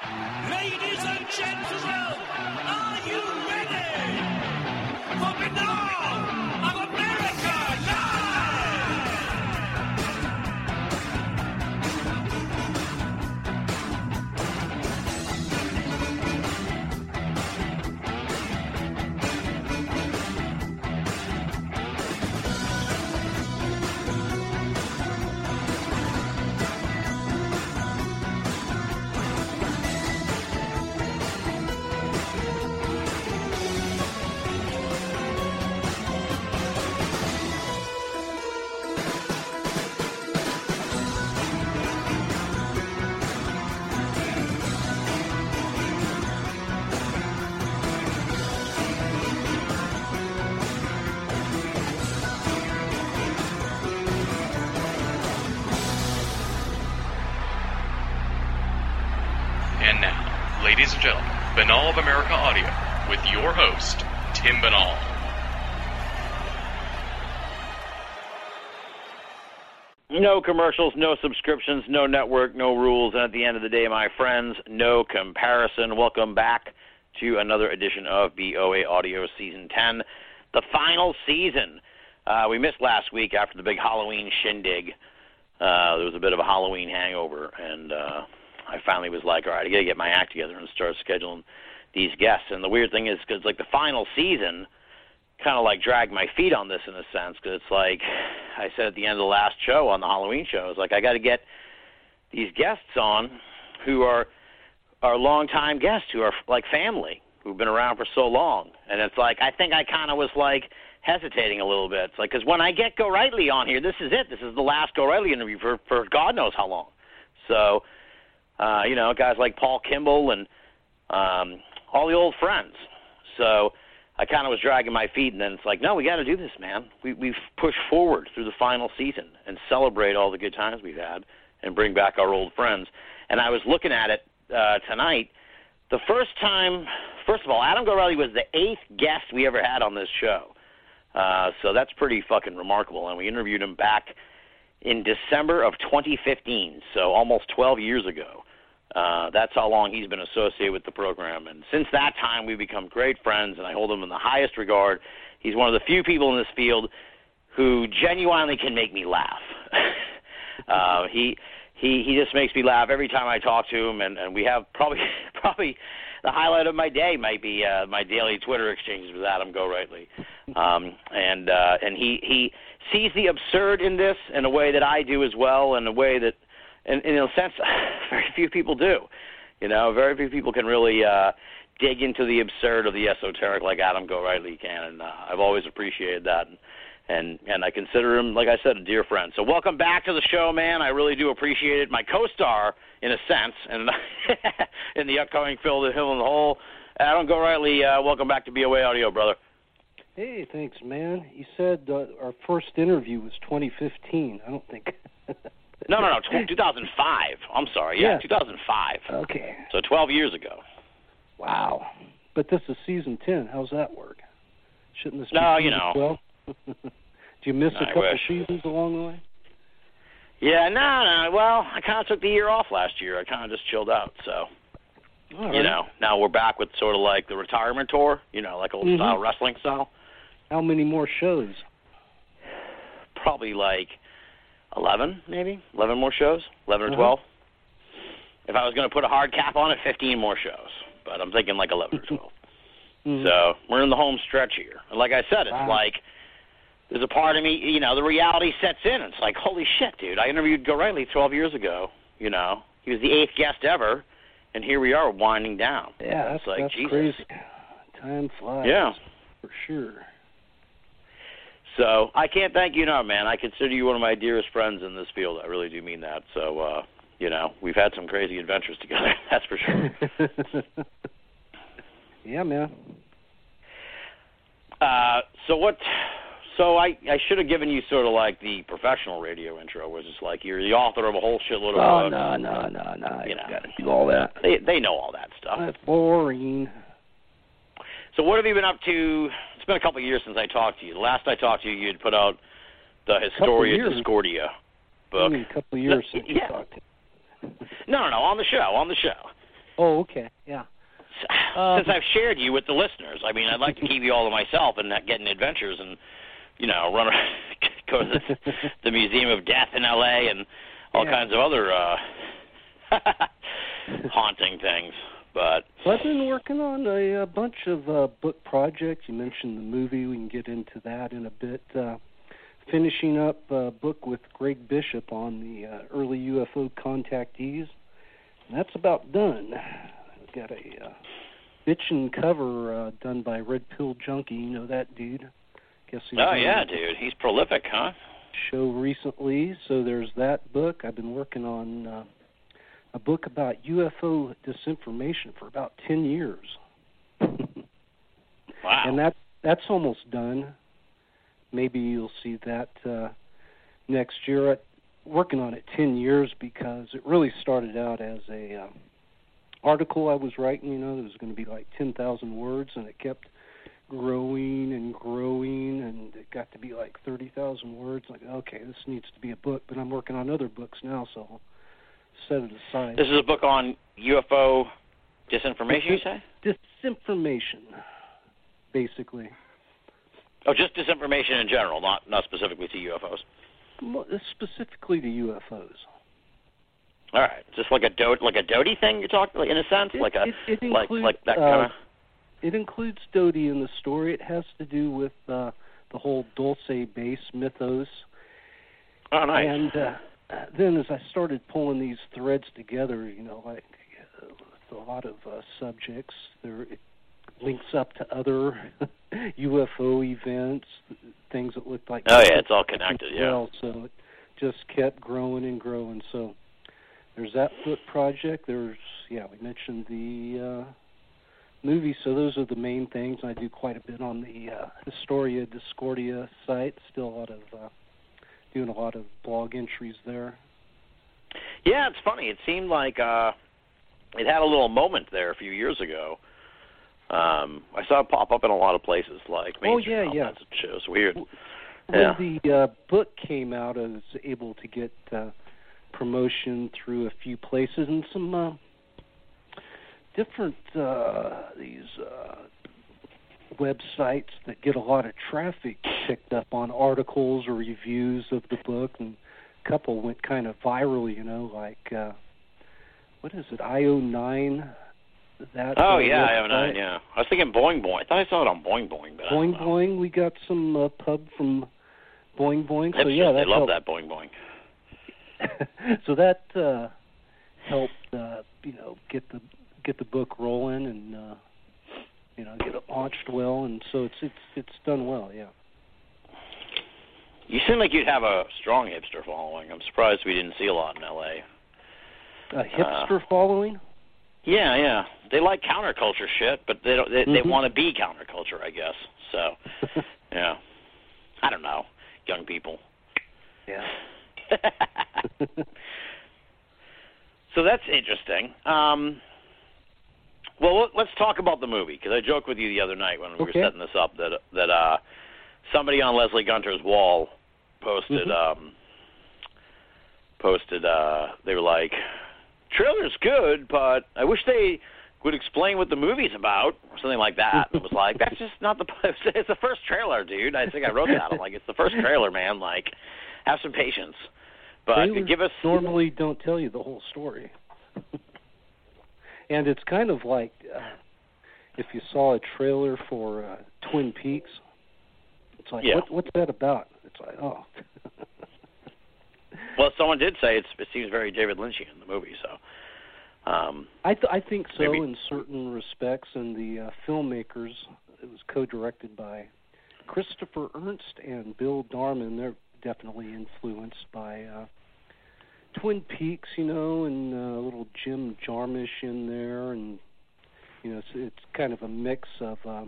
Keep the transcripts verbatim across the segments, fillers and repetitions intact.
Ladies and gentlemen, are you ready for Banal of America Live? And now, ladies and gentlemen, Banal of America Audio with your host, Tim Banal. No commercials, no subscriptions, no network, no rules, and at the end of the day, my friends, no comparison. Welcome back to another edition of B O A Audio Season ten, the final season. Uh, we missed last week after the big Halloween shindig. Uh, there was a bit of a Halloween hangover, and uh, I finally was like, all right, I got to get my act together and start scheduling these guests. And the weird thing is, because like the final season kind of like dragged my feet on this in a sense, because it's like I said at the end of the last show on the Halloween show, I was like, I got to get these guests on who are are longtime guests, who are like family, who've been around for so long. And it's like, I think I kind of was like hesitating a little bit. It's like, because when I get Go Rightly on here, this is it. This is the last Go Rightly interview for, for God knows how long. So, uh, you know, guys like Paul Kimball and um, all the old friends. So I kind of was dragging my feet, and then it's like, no, we got to do this, man. We, we've pushed forward through the final season and celebrate all the good times we've had and bring back our old friends. And I was looking at it uh, tonight. The first time, first of all, Adam Go Rightly was the eighth guest we ever had on this show. Uh, so that's pretty fucking remarkable. And we interviewed him back in December of twenty fifteen, so almost twelve years ago. Uh, that's how long he's been associated with the program. And since that time, we've become great friends, and I hold him in the highest regard. He's one of the few people in this field who genuinely can make me laugh. uh, he he he just makes me laugh every time I talk to him, and, and we have probably probably the highlight of my day might be uh, my daily Twitter exchanges with Adam Go Rightly. Um, and uh, and he, he sees the absurd in this in a way that I do as well, in a way that, in, in a sense, very few people do. You know, very few people can really uh, dig into the absurd or the esoteric like Adam Go Rightly can, and uh, I've always appreciated that. And, and and I consider him, like I said, a dear friend. So welcome back to the show, man. I really do appreciate it. My co-star, in a sense, and in the upcoming Phil the Hill and the Hole, Adam Go Rightly, uh, welcome back to B O A Audio, brother. Hey, thanks, man. You said uh, our first interview was twenty fifteen. I don't think. no, no, no, two thousand five. I'm sorry. Yeah, yeah, two thousand five. Okay. So twelve years ago. Wow. But this is season ten. How's that work? Shouldn't this be no, you know. twelve? Do you miss I a couple wish. seasons along the way? Yeah, no, no. Well, I kind of took the year off last year. I kind of just chilled out, so. All right. You know, now we're back with sort of like the retirement tour, you know, like old mm-hmm. style wrestling style. How many more shows? Probably like eleven, maybe. eleven more shows, eleven or uh-huh. twelve. If I was going to put a hard cap on it, fifteen more shows. But I'm thinking like eleven or twelve. Mm-hmm. So we're in the home stretch here. And like I said, it's wow. like there's a part of me, you know, the reality sets in. It's like, holy shit, dude. I interviewed Go Rightly twelve years ago, you know. He was the eighth guest ever, and here we are winding down. Yeah, that's, it's like, that's Jesus. crazy. Time flies. Yeah. For sure. So I can't thank you enough, man. I consider you one of my dearest friends in this field. I really do mean that. So, uh, you know, we've had some crazy adventures together. That's for sure. Yeah, man. Uh, so what? So I, I should have given you sort of like the professional radio intro, which is like you're the author of a whole shitload of oh, books. no, no, no, no. You You know, got to do all that. They they know all that stuff. That's boring. So what have you been up to? It's been a couple of years since I talked to you. The last I talked to you, you had put out the Historia Discordia book. I mean, a couple of years no, since yeah. you talked to me. No, no, no, on the show, on the show. Oh, okay, yeah. Since I've shared you with the listeners, I mean, I'd like to keep you all to myself and not get in adventures and, you know, run around, go to the, the Museum of Death in L A and all yeah. kinds of other uh, haunting things. But well, I've been working on a, a bunch of uh, book projects. You mentioned the movie. We can get into that in a bit. Uh, finishing up a book with Greg Bishop on the uh, early U F O contactees. And that's about done. I've got a uh, bitchin' cover uh, done by Red Pill Junkie. You know that dude? Guess he oh, yeah, dude. He's prolific, huh? Show recently. So there's that book. I've been working on uh, a book about U F O disinformation for about ten years. Wow. And that, that's almost done. Maybe you'll see that uh, next year. I'm working on it ten years because it really started out as a uh, article I was writing, you know, that was going to be like ten thousand words, and it kept growing and growing, and it got to be like thirty thousand words. Like, okay, this needs to be a book, but I'm working on other books now, so I'll set it aside. This is a book on U F O disinformation, you say? Disinformation, basically. Oh, just disinformation in general, not not specifically to U F Os. Well, specifically to U F Os. All right, just like a do- like a Doty thing you're talking, like, in a sense, it, like a it, it like includes, like that uh, kind of. It includes Doty in the story. It has to do with uh, the whole Dulce base mythos. Oh, nice. And uh, then as I started pulling these threads together, you know, like uh, with a lot of uh, subjects, there it links up to other U F O events, things that looked like. Oh yeah, it's all connected. Yeah. Well, so it just kept growing and growing. So there's that book project. There's yeah, we mentioned the uh, movie. So those are the main things. I do quite a bit on the uh, Historia Discordia site. Still a lot of uh, doing a lot of blog entries there. Yeah, it's funny. It seemed like uh, it had a little moment there a few years ago. Um, I saw it pop up in a lot of places, like oh mainstream yeah, yeah. outlets. It was weird. When yeah. the uh, book came out, I was able to get uh, promotion through a few places and some uh, different uh, these uh, websites that get a lot of traffic picked up on articles or reviews of the book, and a couple went kind of viral. You know, like uh, what is it, I O nine? That, oh uh, yeah, website. I have nine. Yeah, I was thinking Boing Boing. I thought I saw it on Boing Boing, but Boing I don't know. Boing. We got some uh, pub from Boing Boing. So Hipsters, yeah, that they love helped. that Boing Boing. So that uh, helped, uh, you know, get the get the book rolling and uh, you know, get it launched well, and so it's it's it's done well. Yeah. You seem like you'd have a strong hipster following. I'm surprised we didn't see a lot in L A. A hipster uh, following? Yeah, yeah. They like counterculture shit, but they don't. They, mm-hmm. they want to be counterculture, I guess. So, yeah. I don't know, young people. Yeah. So that's interesting. Um, well, let's talk about the movie, because I joked with you the other night when we okay. were setting this up that that uh, somebody on Leslie Gunter's wall posted mm-hmm. um, posted. Uh, they were like, "Trailer's good, but I wish they would explain what the movie's about," or something like that. It was like, that's just not the. It's the first trailer, dude. I think I wrote that. I'm like, it's the first trailer, man. Like, have some patience. But Trailers give us normally don't tell you the whole story. And it's kind of like uh, if you saw a trailer for uh, Twin Peaks, it's like, yeah. what, what's that about? It's like, oh. Well, someone did say it's, it seems very David Lynchian in the movie, so. Um, I th- I think so maybe. in certain respects, and the uh, filmmakers, it was co-directed by Christopher Ernst and Bill Darman. They're definitely influenced by uh, Twin Peaks, you know, and uh, a little Jim Jarmusch in there, and you know, it's, it's kind of a mix of um,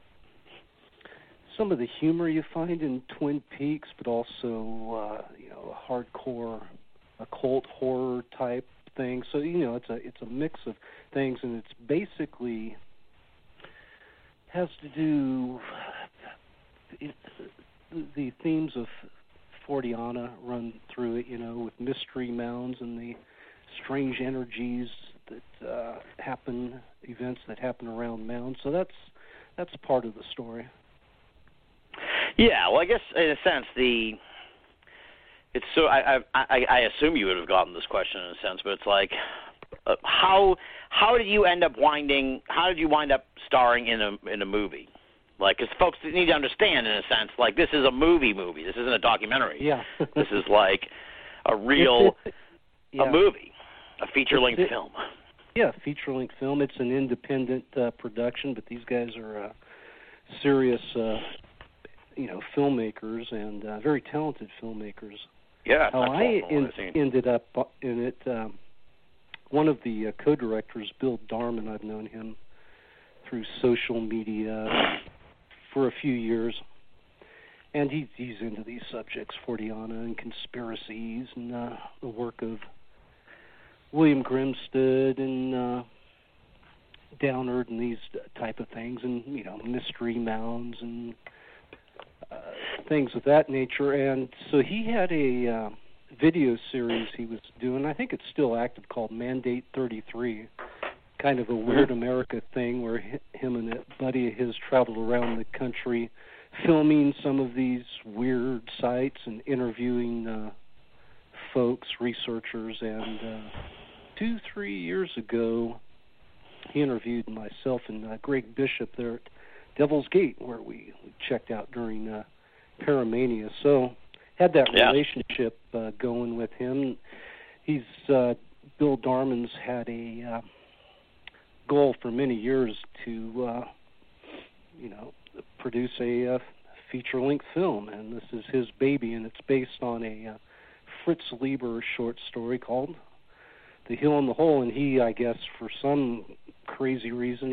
some of the humor you find in Twin Peaks, but also uh, you know, a hardcore occult horror type thing. So you know, it's a it's a mix of things, and it's basically has to do it, the themes of Forteana run through it, you know, with mystery mounds and the strange energies that uh, happen, events that happen around mounds. So that's that's part of the story. Yeah, well, I guess in a sense the it's so I I I assume you would have gotten this question in a sense, but it's like uh, how how did you end up winding? How did you wind up starring in a in a movie? Like, because folks need to understand in a sense, like this is a movie movie. This isn't a documentary. Yeah. This is like a real it's, it's, yeah. a movie, a feature length it, film. Yeah, feature length film. It's an independent uh, production, but these guys are uh, serious. Uh, you know, filmmakers and uh, very talented filmmakers. Yeah, How I in, in, ended up in it, um, one of the uh, co-directors, Bill Darman, I've known him through social media for a few years, and he, he's into these subjects, Forteana and conspiracies, and uh, the work of William Grimstead and uh, Downard and these type of things, and, you know, mystery mounds and Uh, things of that nature. And so he had a uh, video series he was doing, I think it's still active, called Mandate thirty-three, kind of a Weird America thing where him and a buddy of his traveled around the country filming some of these weird sites and interviewing uh, folks, researchers. And uh, two, three years ago, he interviewed myself and uh, Greg Bishop there at Devil's Gate, where we, we checked out during uh, Paramania. So had that yeah. relationship uh, going with him. He's uh, Bill Darman's had a uh, goal for many years to, uh, you know, produce a uh, feature-length film, and this is his baby, and it's based on a uh, Fritz Leiber short story called The Hill and the Hole. And he, I guess, for some crazy reason,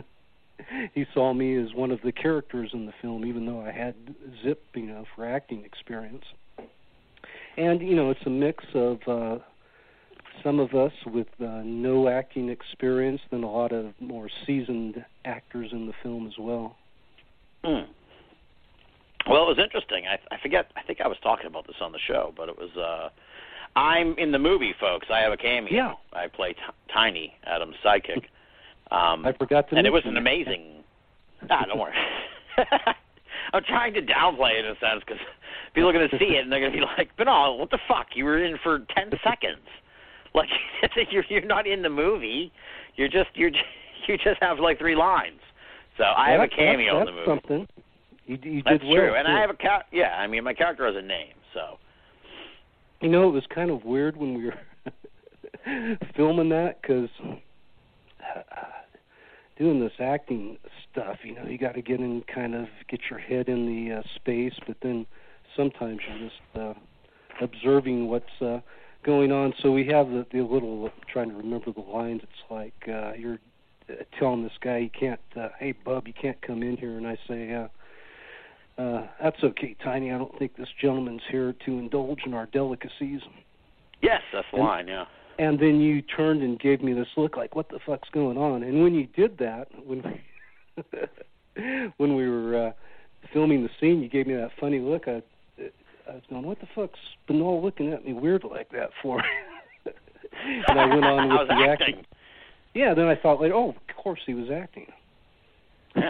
he saw me as one of the characters in the film, even though I had zip, you know, for acting experience. And, you know, it's a mix of uh, some of us with uh, no acting experience, then a lot of more seasoned actors in the film as well. Hmm. Well, it was interesting. I, I forget, I think I was talking about this on the show, but it was, uh, I'm in the movie, folks. I have a cameo. Yeah. I play T- Tiny, Adam's sidekick. Um, I forgot to and it was mention an amazing. Ah, don't worry. I'm trying to downplay it in a sense because people are going to see it and they're going to be like, "Banal, what the fuck? You were in for ten seconds. Like you're you're not in the movie. You're just you're you just have like three lines." So I have a cameo that's, in the movie. Something. You, you that's did well, true, and too. I have a car- yeah. I mean, my character has a name, so. You know, it was kind of weird when we were filming that because. Uh, doing this acting stuff, you know, you got to get in, kind of get your head in the uh, space, but then sometimes you're just uh, observing what's uh, going on. So we have the, the little, uh, trying to remember the lines. It's like uh, you're uh, telling this guy, you can't, uh, hey, bub, you can't come in here. And I say, uh, uh, that's okay, Tiny. I don't think this gentleman's here to indulge in our delicacies. Yes, that's the and, line, yeah. And then you turned and gave me this look like, what the fuck's going on? And when you did that, when we, when we were uh, filming the scene, you gave me that funny look. I, I was going, what the fuck's Banal looking at me weird like that for? And I went on with I was the acting. acting. Yeah, then I thought, like, oh, of course he was acting. Yeah.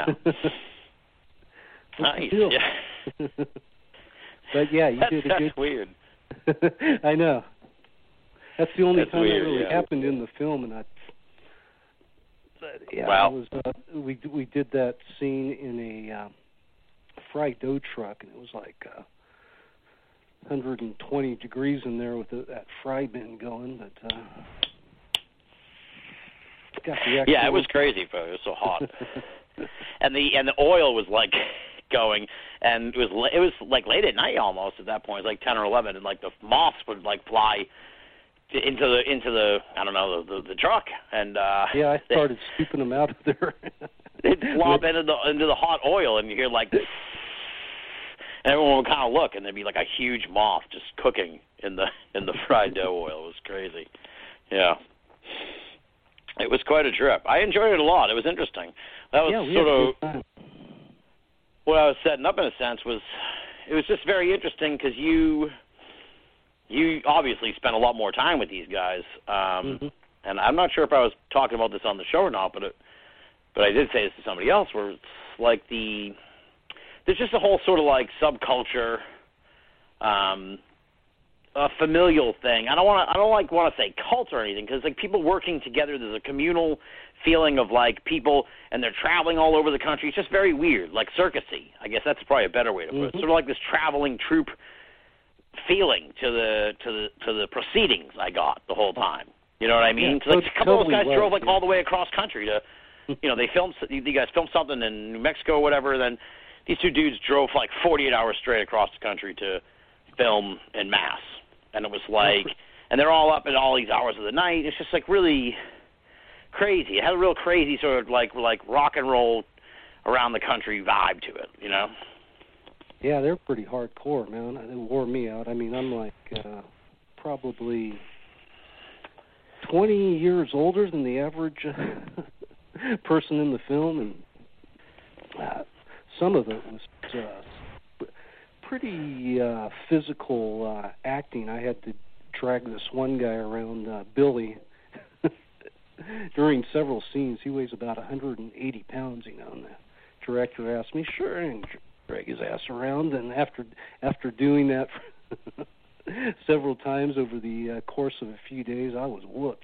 Nice. Yeah. But, yeah, you that's, did a that's good... weird. I know. That's the only That's time weird, that really yeah. happened in the film, and I. But yeah, Wow. it was, uh, we we did that scene in a uh, fried dough truck, and it was like uh, one hundred twenty degrees in there with the, that fry bin going. But uh, got the yeah, it was crazy, bro. It was so hot, and the and the oil was like going, and it was it was like late at night almost at that point. It was like ten or eleven, and like the moths would like fly into the into the I don't know the the, the truck, and uh, yeah, I started they, scooping them out of there. They'd flop into the into the hot oil, and you hear like, and everyone would kind of look, and there'd be like a huge moth just cooking in the in the fried dough oil. It was crazy. Yeah, it was quite a trip. I enjoyed it a lot. It was interesting. That was yeah, we sort had a of good time. What I was setting up in a sense was it was just very interesting because you. You obviously spent a lot more time with these guys, um, mm-hmm. and I'm not sure if I was talking about this on the show or not, but it, but I did say this to somebody else, where it's like the there's just a whole sort of like subculture, um, a familial thing. I don't want to I don't like want to say cult or anything, because like people working together, there's a communal feeling of like people, and they're traveling all over the country. It's just very weird, like circusy. I guess that's probably a better way to put it. Mm-hmm. Sort of like this traveling troupe feeling to the to the to the proceedings I got the whole time. You know what I mean? Yeah, like a couple totally of those guys was, drove like yeah. all the way across country to, you know, they filmed. You guys filmed something in New Mexico or whatever. Then these two dudes drove like forty-eight hours straight across the country to film en masse, and it was like, and they're all up at all these hours of the night. It's just like really crazy. It had a real crazy sort of like like rock and roll around the country vibe to it. You know? Yeah, they're pretty hardcore, man. They wore me out. I mean, I'm like uh, probably twenty years older than the average uh, person in the film, and uh, some of it was uh, pretty uh, physical uh, acting. I had to drag this one guy around, uh, Billy, during several scenes. He weighs about one hundred eighty pounds, you know, and the director asked me, sure, and drag his ass around, and after after doing that for several times over the uh, course of a few days, I was whooped.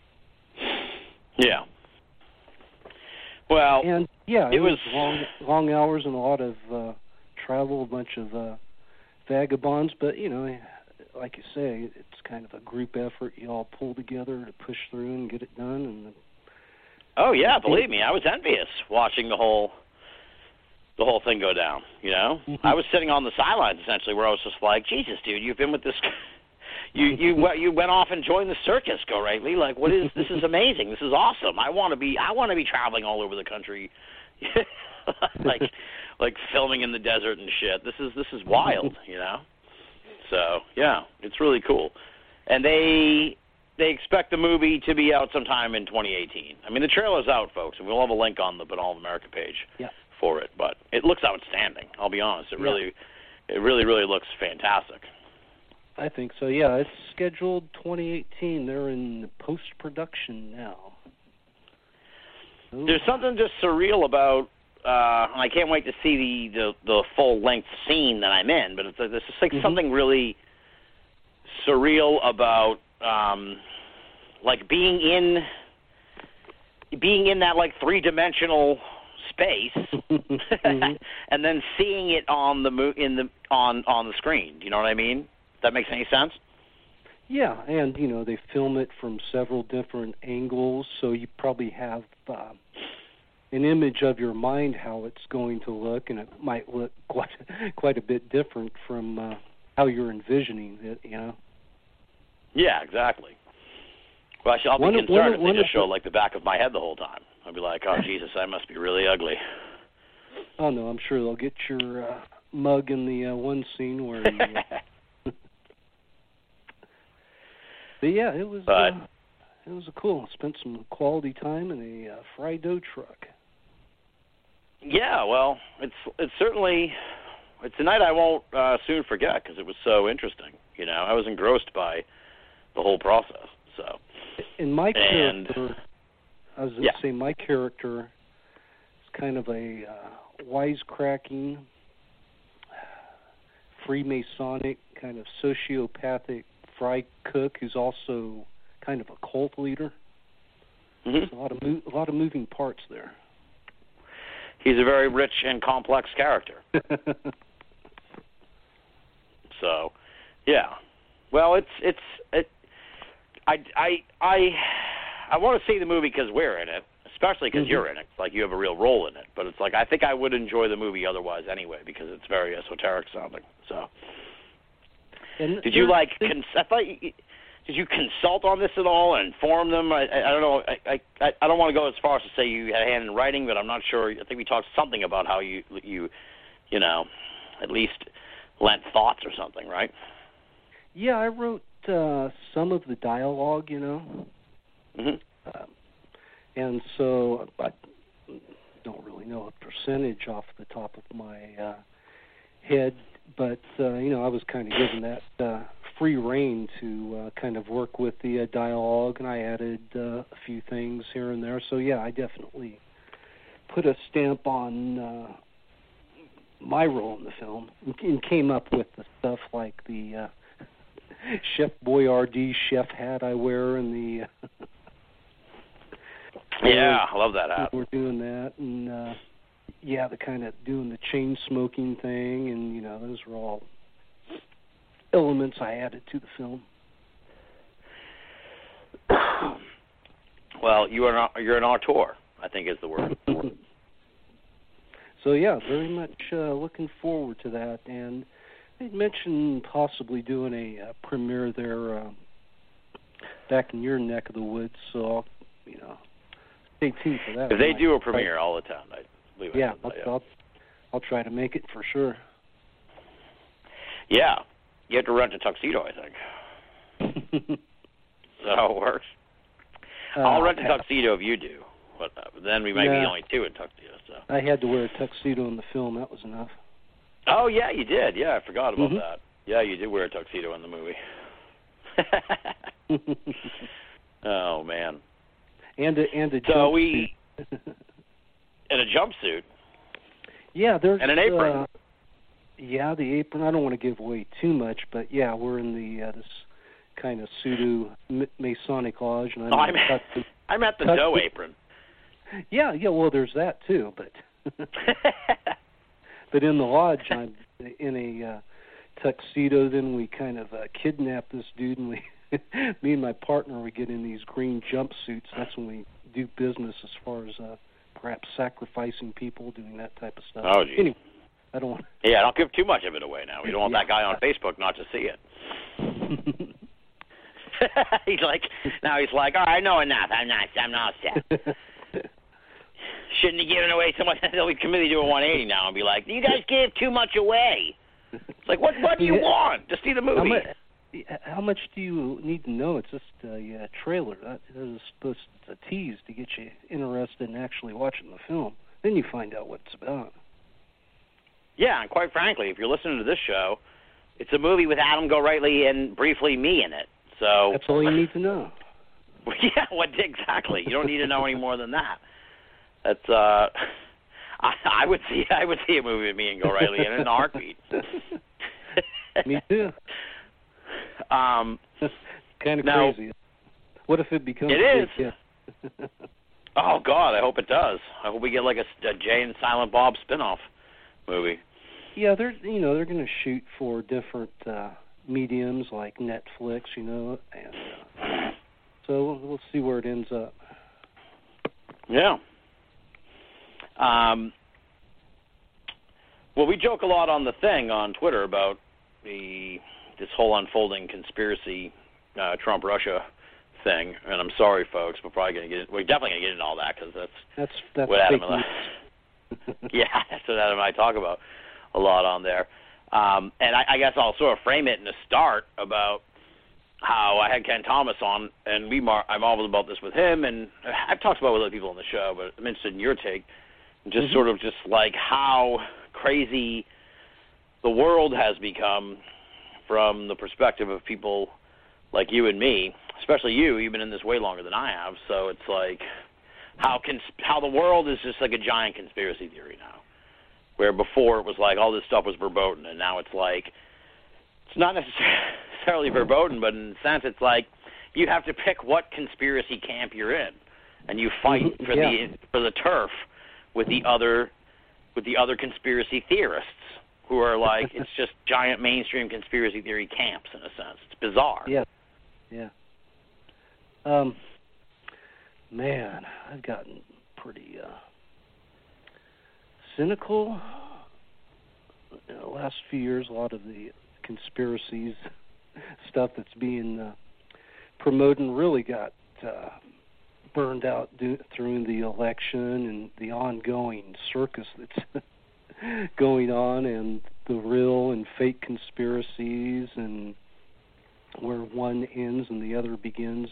Yeah. Well, and yeah, it, it was, was long long hours and a lot of uh, travel, a bunch of uh, vagabonds, but you know, like you say, it's kind of a group effort. You all pull together to push through and get it done. And oh yeah, believe me, I was envious watching the whole. the whole thing go down, you know? Mm-hmm. I was sitting on the sidelines, essentially, where I was just like, Jesus, dude, you've been with this... you you went- you went off and joined the circus, Go Rightly. Like, what is... This is amazing. This is awesome. I want to be I want to be traveling all over the country. like like filming in the desert and shit. This is this is wild, you know? So, yeah, it's really cool. And they... They expect the movie to be out sometime in twenty eighteen. I mean, the trailer's out, folks, and we'll have a link on the Banal of America page. Yeah. For it, but it looks outstanding. I'll be honest. It Yeah. really, it really, really looks fantastic. I think so. Yeah, it's scheduled twenty eighteen. They're in post production now. Ooh. There's something just surreal about. Uh, and I can't wait to see the, the, the full length scene that I'm in. But it's there's just like Mm-hmm. something really surreal about, um, like being in, being in that like three dimensional space, mm-hmm. and then seeing it on the mo- in the on on the screen. Do you know what I mean? If that makes any sense? Yeah, and you know they film it from several different angles, so you probably have uh, an image of your mind how it's going to look, and it might look quite quite a bit different from uh, how you're envisioning it. You know? Yeah, exactly. Well, I shall, I'll be One of- concerned one of- if they one just of show the- like the back of my head the whole time. I'll be like, oh Jesus, I must be really ugly. Oh no, I'm sure they'll get your uh, mug in the uh, one scene where. You, uh, but yeah, it was But- uh, it was cool. Spent some quality time in a uh, fried dough truck. Yeah, well, it's it's certainly it's a night I won't uh, soon forget because it was so interesting. You know, I was engrossed by the whole process. So. And my And- character, I was going to yeah. say, my character is kind of a uh, wisecracking, Freemasonic, kind of sociopathic fry cook who's also kind of a cult leader. hmm There's a lot of mo- a lot of moving parts there. He's a very rich and complex character. So, yeah. Well, it's it's it. I I I I want to see the movie because we're in it, especially because Mhm. you're in it. Like you have a real role in it. But it's like I think I would enjoy the movie otherwise anyway because it's very esoteric sounding. So, And did you there- like? there- Cons- I thought you, did you consult on this at all and inform them? I, I, I don't know. I, I I don't want to go as far as to say you had a hand in writing, but I'm not sure. I think we talked something about how you you you know at least lent thoughts or something, right? Yeah, I wrote uh, some of the dialogue, you know. hmm Uh, and so I don't really know a percentage off the top of my uh, head, but uh, you know, I was kind of given that uh, free reign to uh, kind of work with the uh, dialogue, and I added uh, a few things here and there. So yeah, I definitely put a stamp on uh, my role in the film, and came up with the stuff like the uh, Chef Boyardee chef hat I wear, and the uh, yeah, I love that hat. We're doing that, and uh, yeah, the kind of doing the chain smoking thing, and you know, those were all elements I added to the film. Well, you are an, you're an auteur, I think is the word. So yeah, very much uh, looking forward to that, and they'd mentioned possibly doing a uh, premiere there uh, back in your neck of the woods. So I'll, you know, stay tuned for that. If they do a premiere all the time, I believe yeah, I I'll, yeah. I'll I'll try to make it for sure. Yeah, you have to rent a tuxedo, I think. Is that how it works? Uh, I'll rent a tuxedo if you do. But uh, then we might yeah. be only two in tuxedos. So. I had to wear a tuxedo in the film. That was enough. Oh, yeah, you did. Yeah, I forgot about mm-hmm. that. Yeah, you did wear a tuxedo in the movie. Oh, man. And a, and a so jumpsuit. we... In a jumpsuit? Yeah, there's... And an apron. Uh, yeah, the apron. I don't want to give away too much, but yeah, we're in the uh, this kind of pseudo Masonic lodge. And I'm, oh, I'm, at, I'm at the cut dough the, apron. Yeah, yeah, well, there's that too, but... But in the lodge, I'm in a uh, tuxedo. Then we kind of uh, kidnap this dude, and we, me and my partner, we get in these green jumpsuits. That's when we do business, as far as uh, perhaps sacrificing people, doing that type of stuff. Oh, geez. Anyway, I don't want. Yeah, don't give too much of it away now. We don't want yeah. that guy on Facebook not to see it. He's like, now he's like, all right, I know enough. I'm not, I'm not set. Shouldn't have given away so much. They'll be committed to a one eighty now and be like, you guys gave too much away. It's like, what What do you yeah. want? To see the movie. How much, how much do you need to know? It's just a yeah, trailer. That is supposed to tease to get you interested in actually watching the film. Then you find out what it's about. Yeah, and quite frankly, if you're listening to this show, it's a movie with Adam Gorightly and briefly me in it. So that's all you need to know. Yeah, what exactly? You don't need to know any more than that. That's uh, I, I would see I would see a movie with me and Gorightly in it in a heartbeat. Me too. Um, kind of now, crazy. What if it becomes? It is. Yeah. Oh God, I hope it does. I hope we get like a, a Jay and Silent Bob spinoff movie. Yeah, they're you know they're going to shoot for different uh, mediums like Netflix, you know, and uh, so we'll, we'll see where it ends up. Yeah. Um. Well, we joke a lot on the thing on Twitter about the this whole unfolding conspiracy, uh, Trump-Russia thing, and I'm sorry, folks, we're probably going to get we're definitely going to get into all that because that's that's that's what Adam fake and I, yeah, that's what Adam and I talk about a lot on there. Um, and I, I guess I'll sort of frame it in the start about how I had Ken Thomas on, and we mar- I marveled about this with him, and I've talked about it with other people on the show, but I'm interested in your take. Just mm-hmm. sort of just like how crazy the world has become from the perspective of people like you and me, especially you. You've been in this way longer than I have, so it's like how cons- how the world is just like a giant conspiracy theory now, where before it was like all this stuff was verboten, and now it's like it's not necessarily verboten, but in a sense it's like you have to pick what conspiracy camp you're in, and you fight for yeah. the for the turf with the other with the other conspiracy theorists who are like it's just giant mainstream conspiracy theory camps in a sense. It's bizarre. Yeah, yeah. Um, man, I've gotten pretty uh, cynical in the last few years. A lot of the conspiracies stuff that's being uh, promoted really got uh, burned out do- through the election and the ongoing circus that's going on, and the real and fake conspiracies, and where one ends and the other begins.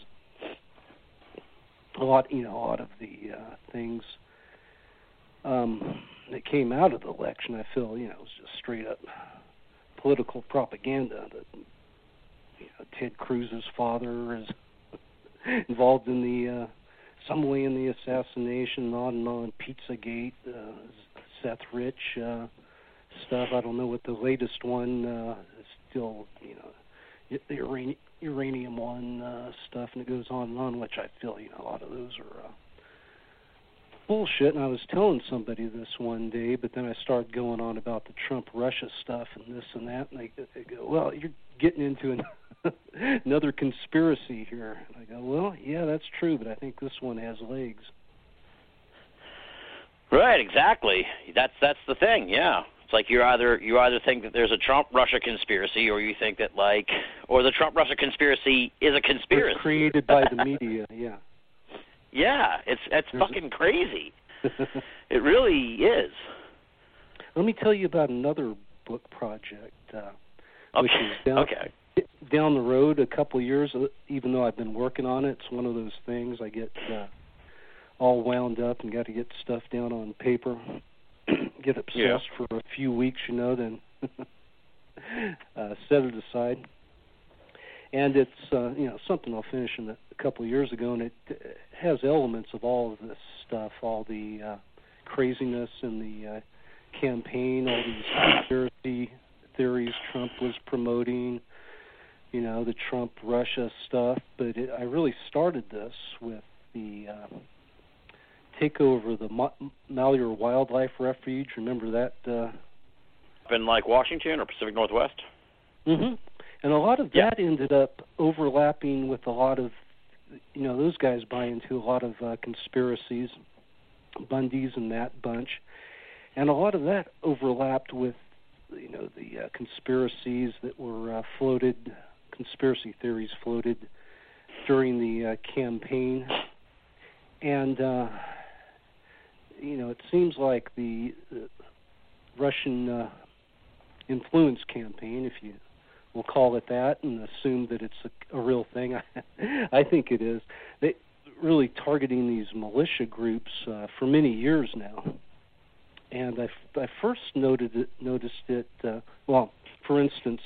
A lot, you know, a lot of the uh, things um, that came out of the election, I feel, you know, was just straight up political propaganda that you know, Ted Cruz's father is involved in the uh, some way in the assassination, on and on. Pizzagate, uh, Seth Rich uh, stuff. I don't know what the latest one uh, is. Still, you know, the uranium, uranium one uh, stuff, and it goes on and on. Which I feel, you know, a lot of those are uh, bullshit. And I was telling somebody this one day, but then I started going on about the Trump-Russia stuff and this and that, and they, they go, "Well, you're getting into an another conspiracy here." And I go, "Well, yeah, that's true, but I think this one has legs." Right, exactly. That's that's the thing. Yeah, it's like you either you either think that there's a Trump-Russia conspiracy, or you think that like, or the Trump-Russia conspiracy is a conspiracy it's created by the media. Yeah. Yeah, it's it's There's fucking crazy. It really is. Let me tell you about another book project, uh, which Okay. is down, Okay. down the road a couple of years. Even though I've been working on it, it's one of those things I get uh, all wound up and got to get stuff down on paper. Get obsessed Yeah. for a few weeks, you know, then uh, set it aside. And it's uh, you know something I'll finish in a, a couple of years ago, and it uh, has elements of all of this stuff, all the uh, craziness in the uh, campaign, all these conspiracy theories Trump was promoting, you know, the Trump-Russia stuff. But it, I really started this with the uh, takeover of the Ma- Malheur Wildlife Refuge. Remember that? Uh, In like Washington or Pacific Northwest? Mm-hmm. And a lot of Yeah. that ended up overlapping with a lot of, you know, those guys buy into a lot of uh, conspiracies, Bundy's and that bunch. And a lot of that overlapped with, you know, the uh, conspiracies that were uh, floated, conspiracy theories floated during the uh, campaign. And, uh, you know, it seems like the uh, Russian uh, influence campaign, if you will call it that, and assume that it's a, a real thing. I think it is. They really targeting these militia groups uh, for many years now. And I, I first noted it, noticed it, uh, well, for instance,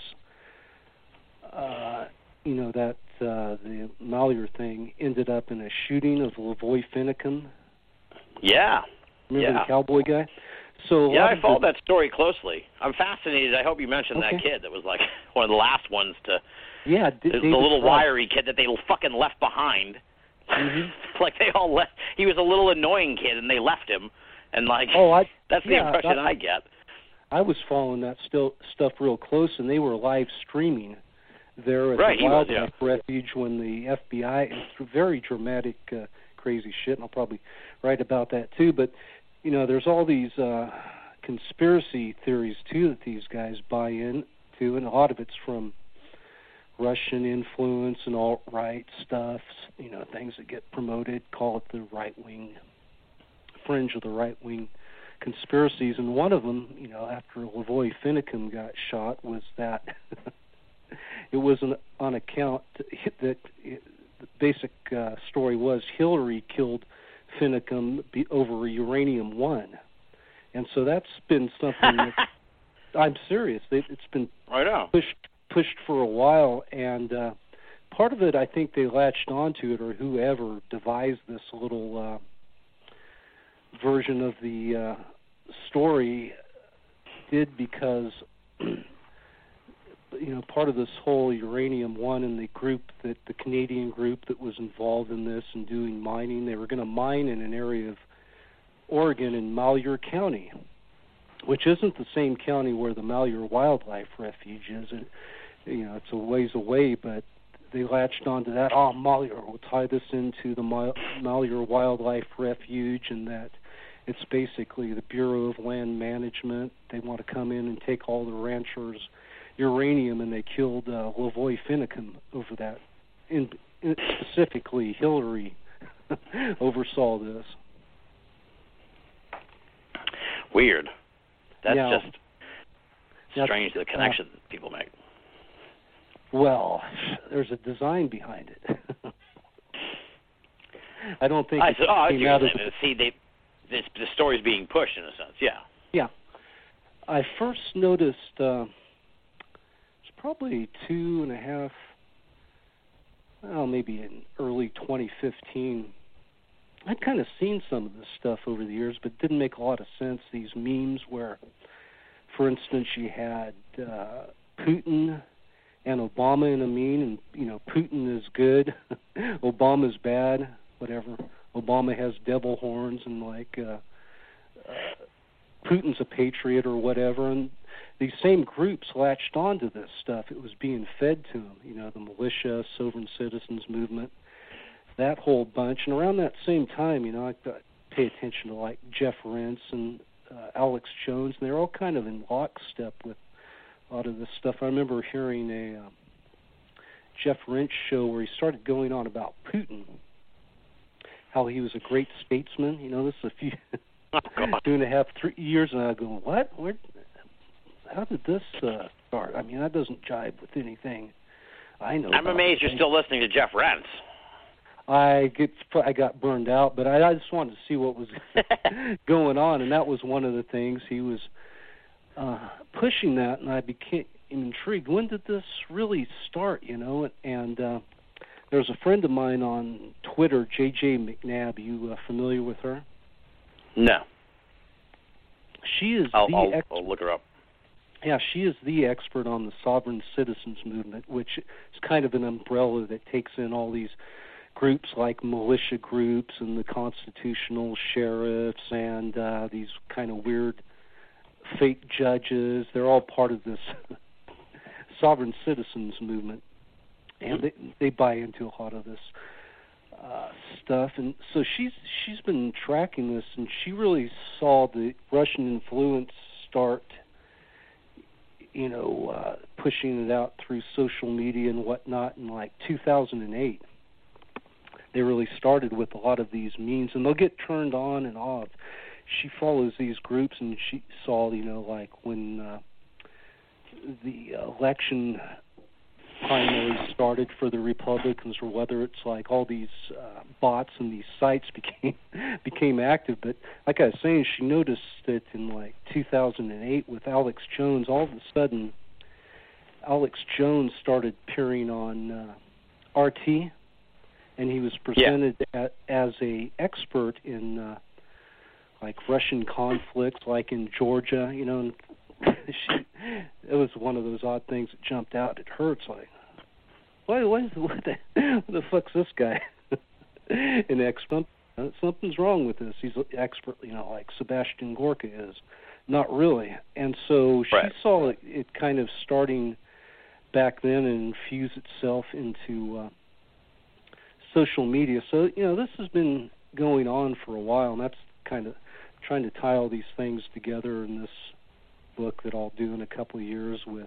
uh, you know, that uh, the Malheur thing ended up in a shooting of Lavoy Finicum. Yeah. Remember yeah. the cowboy guy? So yeah, I followed that story closely. I'm fascinated. I hope you mentioned Okay. that kid that was like one of the last ones to. Yeah, D- the, the David little Fry. wiry kid that they fucking left behind. Mm-hmm. Like they all left. He was a little annoying kid, and they left him. And like, Oh, I, that's the yeah, impression that, I get. I was following that still stuff real close, and they were live streaming there at Right, the he was, wildlife yeah. refuge when the F B I. It's very dramatic, uh, crazy shit, and I'll probably write about that too. But you know, there's all these uh, conspiracy theories too that these guys buy into, and a lot of it's from Russian influence and alt-right stuff. You know, things that get promoted, call it the right-wing fringe of the right-wing conspiracies. And one of them, you know, after Lavoy Finicum got shot, was that it was an, on account that it, the basic uh, story was Hillary killed Finicum be, over uranium one, and so that's been something that I'm serious. They, it's been Right on. pushed pushed for a while, and uh, part of it, I think they latched onto it, or whoever devised this little uh, version of the uh, story did because you know, part of this whole Uranium One and the group that the Canadian group that was involved in this and doing mining, they were going to mine in an area of Oregon in Malheur County, which isn't the same county where the Malheur Wildlife Refuge is. It, you know, it's a ways away, but they latched onto that. Oh, Malheur, we'll tie this into the Mal- Malheur Wildlife Refuge, and that it's basically the Bureau of Land Management. They want to come in and take all the ranchers' uranium, and they killed uh, Lavoy Finicum over that. In, in specifically, Hillary oversaw this. Weird. That's Yeah. just That's, strange, the connection uh, people make. Well, there's a design behind it. I don't think I it said, oh, I came see, out of what you're saying. See, they, this, the story's being pushed in a sense, yeah. Yeah. I first noticed, uh, it's probably two and a half, well, maybe in early twenty fifteen, I'd kind of seen some of this stuff over the years, but didn't make a lot of sense. These memes where, for instance, you had uh, Putin and Obama in a meme, and, you know, Putin is good, Obama's bad, whatever. Obama has devil horns, and, like, uh, uh, Putin's a patriot or whatever, and these same groups latched onto this stuff. It was being fed to them, you know, the militia, sovereign citizens movement, that whole bunch. And around that same time, you know, I pay attention to, like, Jeff Rense and uh, Alex Jones, and they're all kind of in lockstep with a lot of this stuff. I remember hearing a um, Jeff Rense show where he started going on about Putin, how he was a great statesman. You know, this is a few, oh, two and a half, three years, and I go, what? Where? How did this uh, start? I mean, that doesn't jibe with anything I know. I'm amazed you're still listening to Jeff Rense. I get, I got burned out, but I, I just wanted to see what was going on, and that was one of the things. He was uh, pushing that, and I became intrigued. When did this really start, you know? And uh, there's a friend of mine on Twitter, J J McNabb. You uh, familiar with her? No. She is I'll, the I'll, ex- I'll look her up. Yeah, she is the expert on the sovereign citizens movement, which is kind of an umbrella that takes in all these groups like militia groups and the constitutional sheriffs and uh, these kind of weird fake judges. They're all part of this sovereign citizens movement, and they, they buy into a lot of this uh, stuff. And so she's she's been tracking this, and she really saw the Russian influence start, you know, uh, pushing it out through social media and whatnot in like two thousand eight. They really started with a lot of these memes, and they'll get turned on and off. She follows these groups, and she saw, you know, like when uh, the election primaries started for the Republicans, or whether it's like all these uh, bots and these sites became became active. But like I was saying, she noticed that in like two thousand eight with Alex Jones, all of a sudden, Alex Jones started appearing on uh, R T, and he was presented yeah. a, as a expert in uh, like Russian conflicts, like in Georgia, you know. And she, it was one of those odd things that jumped out at her. It's like, why, why, what the, what the fuck's this guy? An expert? Something's wrong with this. He's an expert, you know, like Sebastian Gorka is. Not really. And so she right. saw it, it kind of starting back then and infuse itself into uh, social media. So, you know, this has been going on for a while, and that's kind of trying to tie all these things together in this book that I'll do in a couple of years with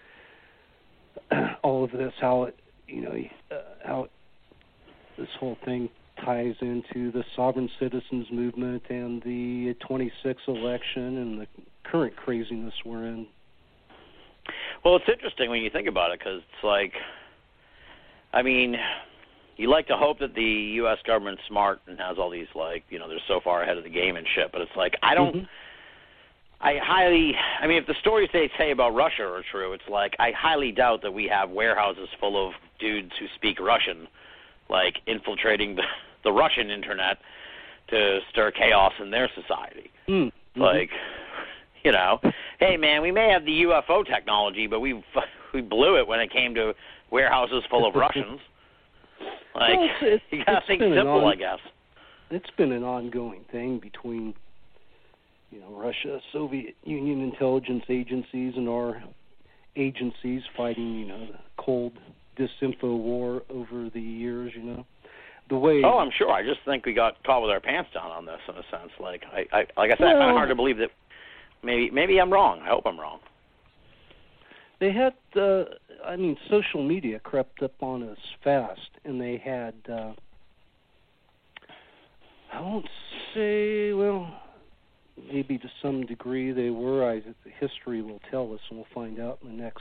all of this, how it, you know, uh, how it, this whole thing ties into the sovereign citizens movement and the twenty-six election and the current craziness we're in. Well, it's interesting when you think about it, because it's like, I mean, you like to hope that the U S government's smart and has all these, like, you know, they're so far ahead of the game and shit, but it's like, I don't, mm-hmm. I highly, I mean, if the stories they say about Russia are true, it's like, I highly doubt that we have warehouses full of dudes who speak Russian, like, infiltrating the, the Russian internet to stir chaos in their society. Mm-hmm. Like, you know, hey, man, we may have the U F O technology, but we we blew it when it came to warehouses full of Russians. Like, well, it's, you got to think simple, on, I guess. It's been an ongoing thing between, you know, Russia, Soviet Union intelligence agencies, and our agencies fighting, you know, the cold disinfo war over the years, you know. The way Oh, I'm sure. I just think we got caught with our pants down on this, in a sense. Like I, I like I said, well, I find it hard to believe that maybe maybe I'm wrong. I hope I'm wrong. They had, uh, I mean, social media crept up on us fast, and they had, uh, I won't say, well, maybe to some degree they were. I, history will tell us, and we'll find out in the next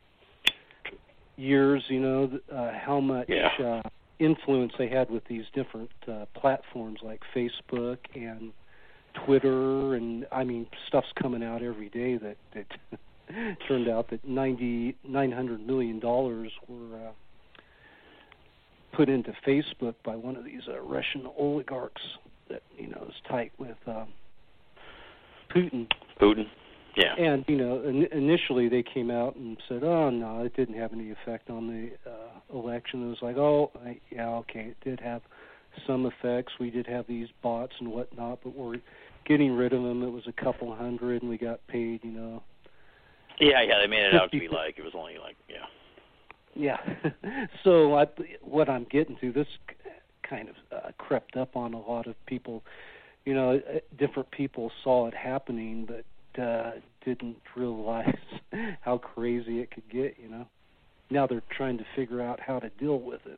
years, you know, uh, how much yeah. uh, influence they had with these different uh, platforms like Facebook and Twitter, and, I mean, stuff's coming out every day that, that turned out that ninety, nine hundred million dollars were uh, put into Facebook by one of these uh, Russian oligarchs that, you know, is tight with um, Putin. Putin, yeah. And, you know, in- initially they came out and said, oh, no, it didn't have any effect on the uh, election. It was like, oh, I, yeah, okay, it did have some effects. We did have these bots and whatnot, but we're getting rid of them. It was a couple hundred, and we got paid, you know. Yeah, yeah, they made it out to be like it was only like, yeah. Yeah. So I, what I'm getting to, this kind of uh, crept up on a lot of people. You know, different people saw it happening, but uh, didn't realize how crazy it could get, you know. Now they're trying to figure out how to deal with it.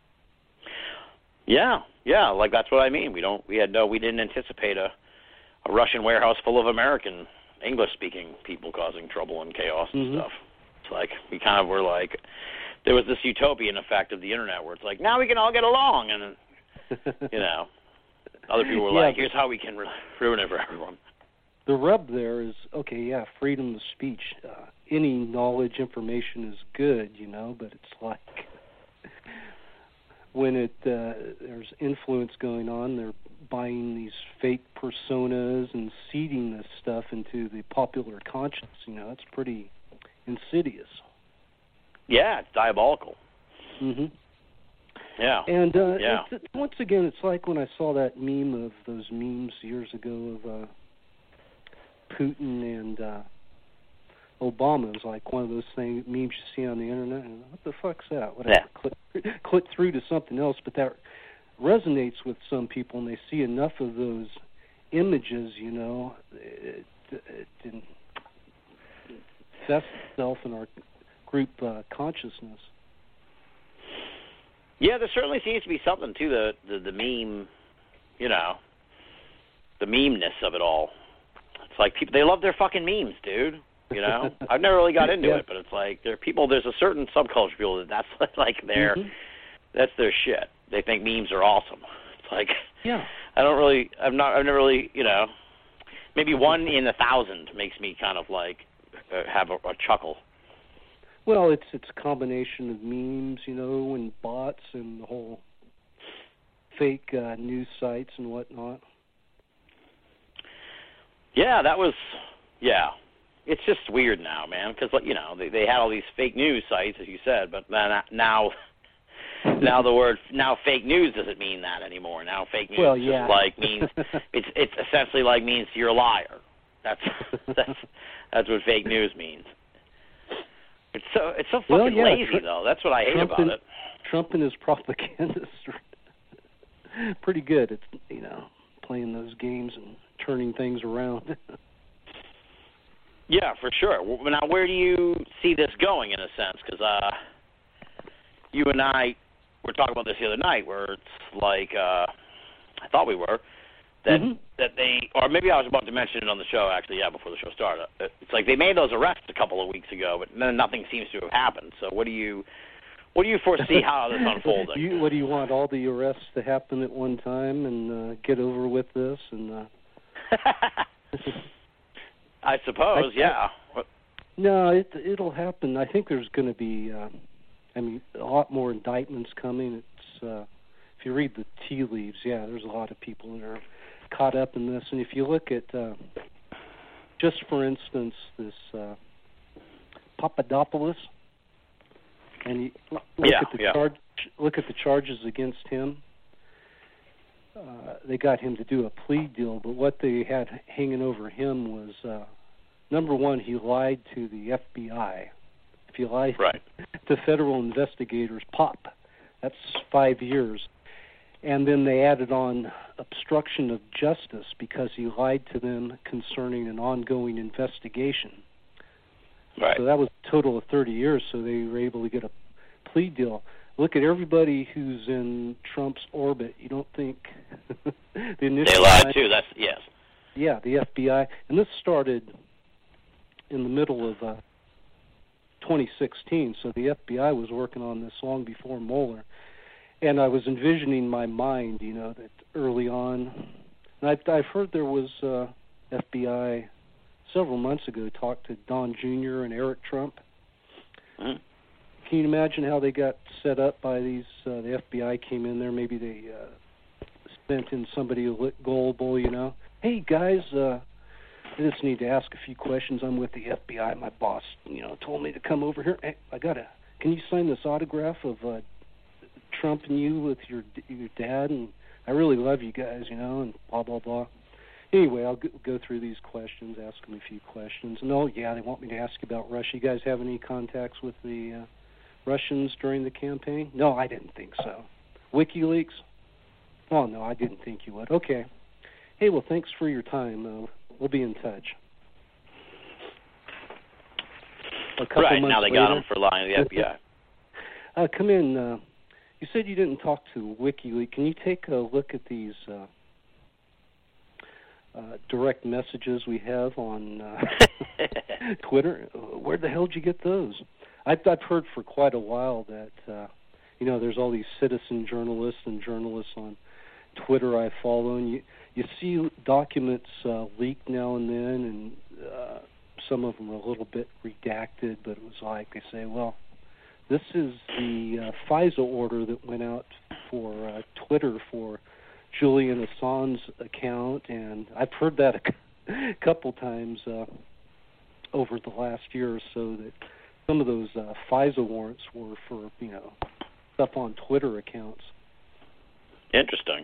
Yeah, yeah, like that's what I mean. We don't, we had no, we didn't anticipate a, a Russian warehouse full of American English-speaking people causing trouble and chaos and mm-hmm. stuff. It's like we kind of were like, there was this utopian effect of the internet where it's like, now we can all get along, and you know, other people were yeah, like, here's how we can ru- ruin it for everyone. The rub there is, okay, yeah, freedom of speech. Uh, any knowledge, information is good, you know, but it's like when it uh, there's influence going on, they're buying these fake personas and seeding this stuff into the popular conscience. You know, it's pretty insidious. Yeah, it's diabolical. Mhm. Yeah. And uh, yeah. It's, it's, once again, it's like when I saw that meme of those memes years ago of uh, Putin and uh, Obama. It was like one of those things memes you see on the internet. And what the fuck's that? Whatever. Yeah. Click, click through to something else, but that resonates with some people, and they see enough of those images, you know, it, it, it infests itself in our group uh, consciousness. Yeah, there certainly seems to be something to the, the, the meme, you know, the meme-ness of it all. It's like people, they love their fucking memes, dude. You know, I've never really got into yeah. it, but it's like there are people. There's a certain subculture of people that that's like their, mm-hmm. that's their shit. They think memes are awesome. It's like, yeah, I don't really, I'm not, I've never really, you know, maybe one in a thousand makes me kind of like uh, have a, a chuckle. Well, it's it's a combination of memes, you know, and bots and the whole fake uh, news sites and whatnot. Yeah, that was, yeah. It's just weird now, man, because, you know, they, they had all these fake news sites, as you said, but then now now the word, now fake news doesn't mean that anymore. Now fake news well, yeah. just like means, it's it's essentially like means you're a liar. That's that's that's what fake news means. It's so it's so fucking well, yeah, lazy, Tr- though. That's what I hate Trump about and, it. Trump and his propagandists are pretty good at, you know, playing those games and turning things around. Yeah, for sure. Now, where do you see this going, in a sense? Because uh, you and I were talking about this the other night, where it's like, uh, I thought we were, that mm-hmm. that they, or maybe I was about to mention it on the show, actually, yeah, before the show started. It's like they made those arrests a couple of weeks ago, but then nothing seems to have happened. So what do you, what do you foresee how this unfolding? you, what do you want, all the arrests to happen at one time and uh, get over with this? And uh... I suppose, I, yeah. I, no, it, it'll happen. I think there's going to be, uh, I mean, a lot more indictments coming. It's uh, if you read the tea leaves, yeah, there's a lot of people that are caught up in this. And if you look at, uh, just for instance, this uh, Papadopoulos, and you look yeah, at the yeah. charge, look at the charges against him. Uh, they got him to do a plea deal, but what they had hanging over him was, uh, number one, he lied to the F B I. If you lie right. to federal investigators, pop. That's five years. And then they added on obstruction of justice because he lied to them concerning an ongoing investigation. Right. So that was a total of thirty years, so they were able to get a plea deal. Look at everybody who's in Trump's orbit. You don't think the initial they lied time, too? That's yes. Yeah, the F B I, and this started in the middle of uh, twenty sixteen. So the F B I was working on this long before Mueller, and I was envisioning my mind, you know, that early on. And I've, I've heard there was uh, F B I several months ago talked to Don Junior and Eric Trump. Mm-hmm. can you imagine how they got set up by these? Uh, the F B I came in there. Maybe they uh, sent in somebody who looked gullible. You know, hey guys, uh, I just need to ask a few questions. I'm with the F B I. My boss, you know, told me to come over here. Hey, I gotta. Can you sign this autograph of uh, Trump and you with your your dad? And I really love you guys, you know, and blah blah blah. Anyway, I'll go through these questions, ask them a few questions. And oh yeah, they want me to ask you about Russia. You guys have any contacts with the uh, Russians during the campaign? No, I didn't think so. WikiLeaks? Oh, no, I didn't think you would. Okay. Hey, well, thanks for your time. Uh, we'll be in touch. A couple right, months now they later, got him for lying to the F B I. uh, come in. Uh, you said you didn't talk to WikiLeaks. Can you take a look at these uh, uh, direct messages we have on uh, Twitter? Where the hell did you get those? I've, I've heard for quite a while that, uh, you know, there's all these citizen journalists and journalists on Twitter I follow, and you, you see documents uh, leaked now and then, and uh, some of them are a little bit redacted, but it was like they say, well, this is the uh, FISA order that went out for uh, Twitter for Julian Assange's account, and I've heard that a couple times uh, over the last year or so that some of those uh, FISA warrants were for, you know, stuff on Twitter accounts. Interesting.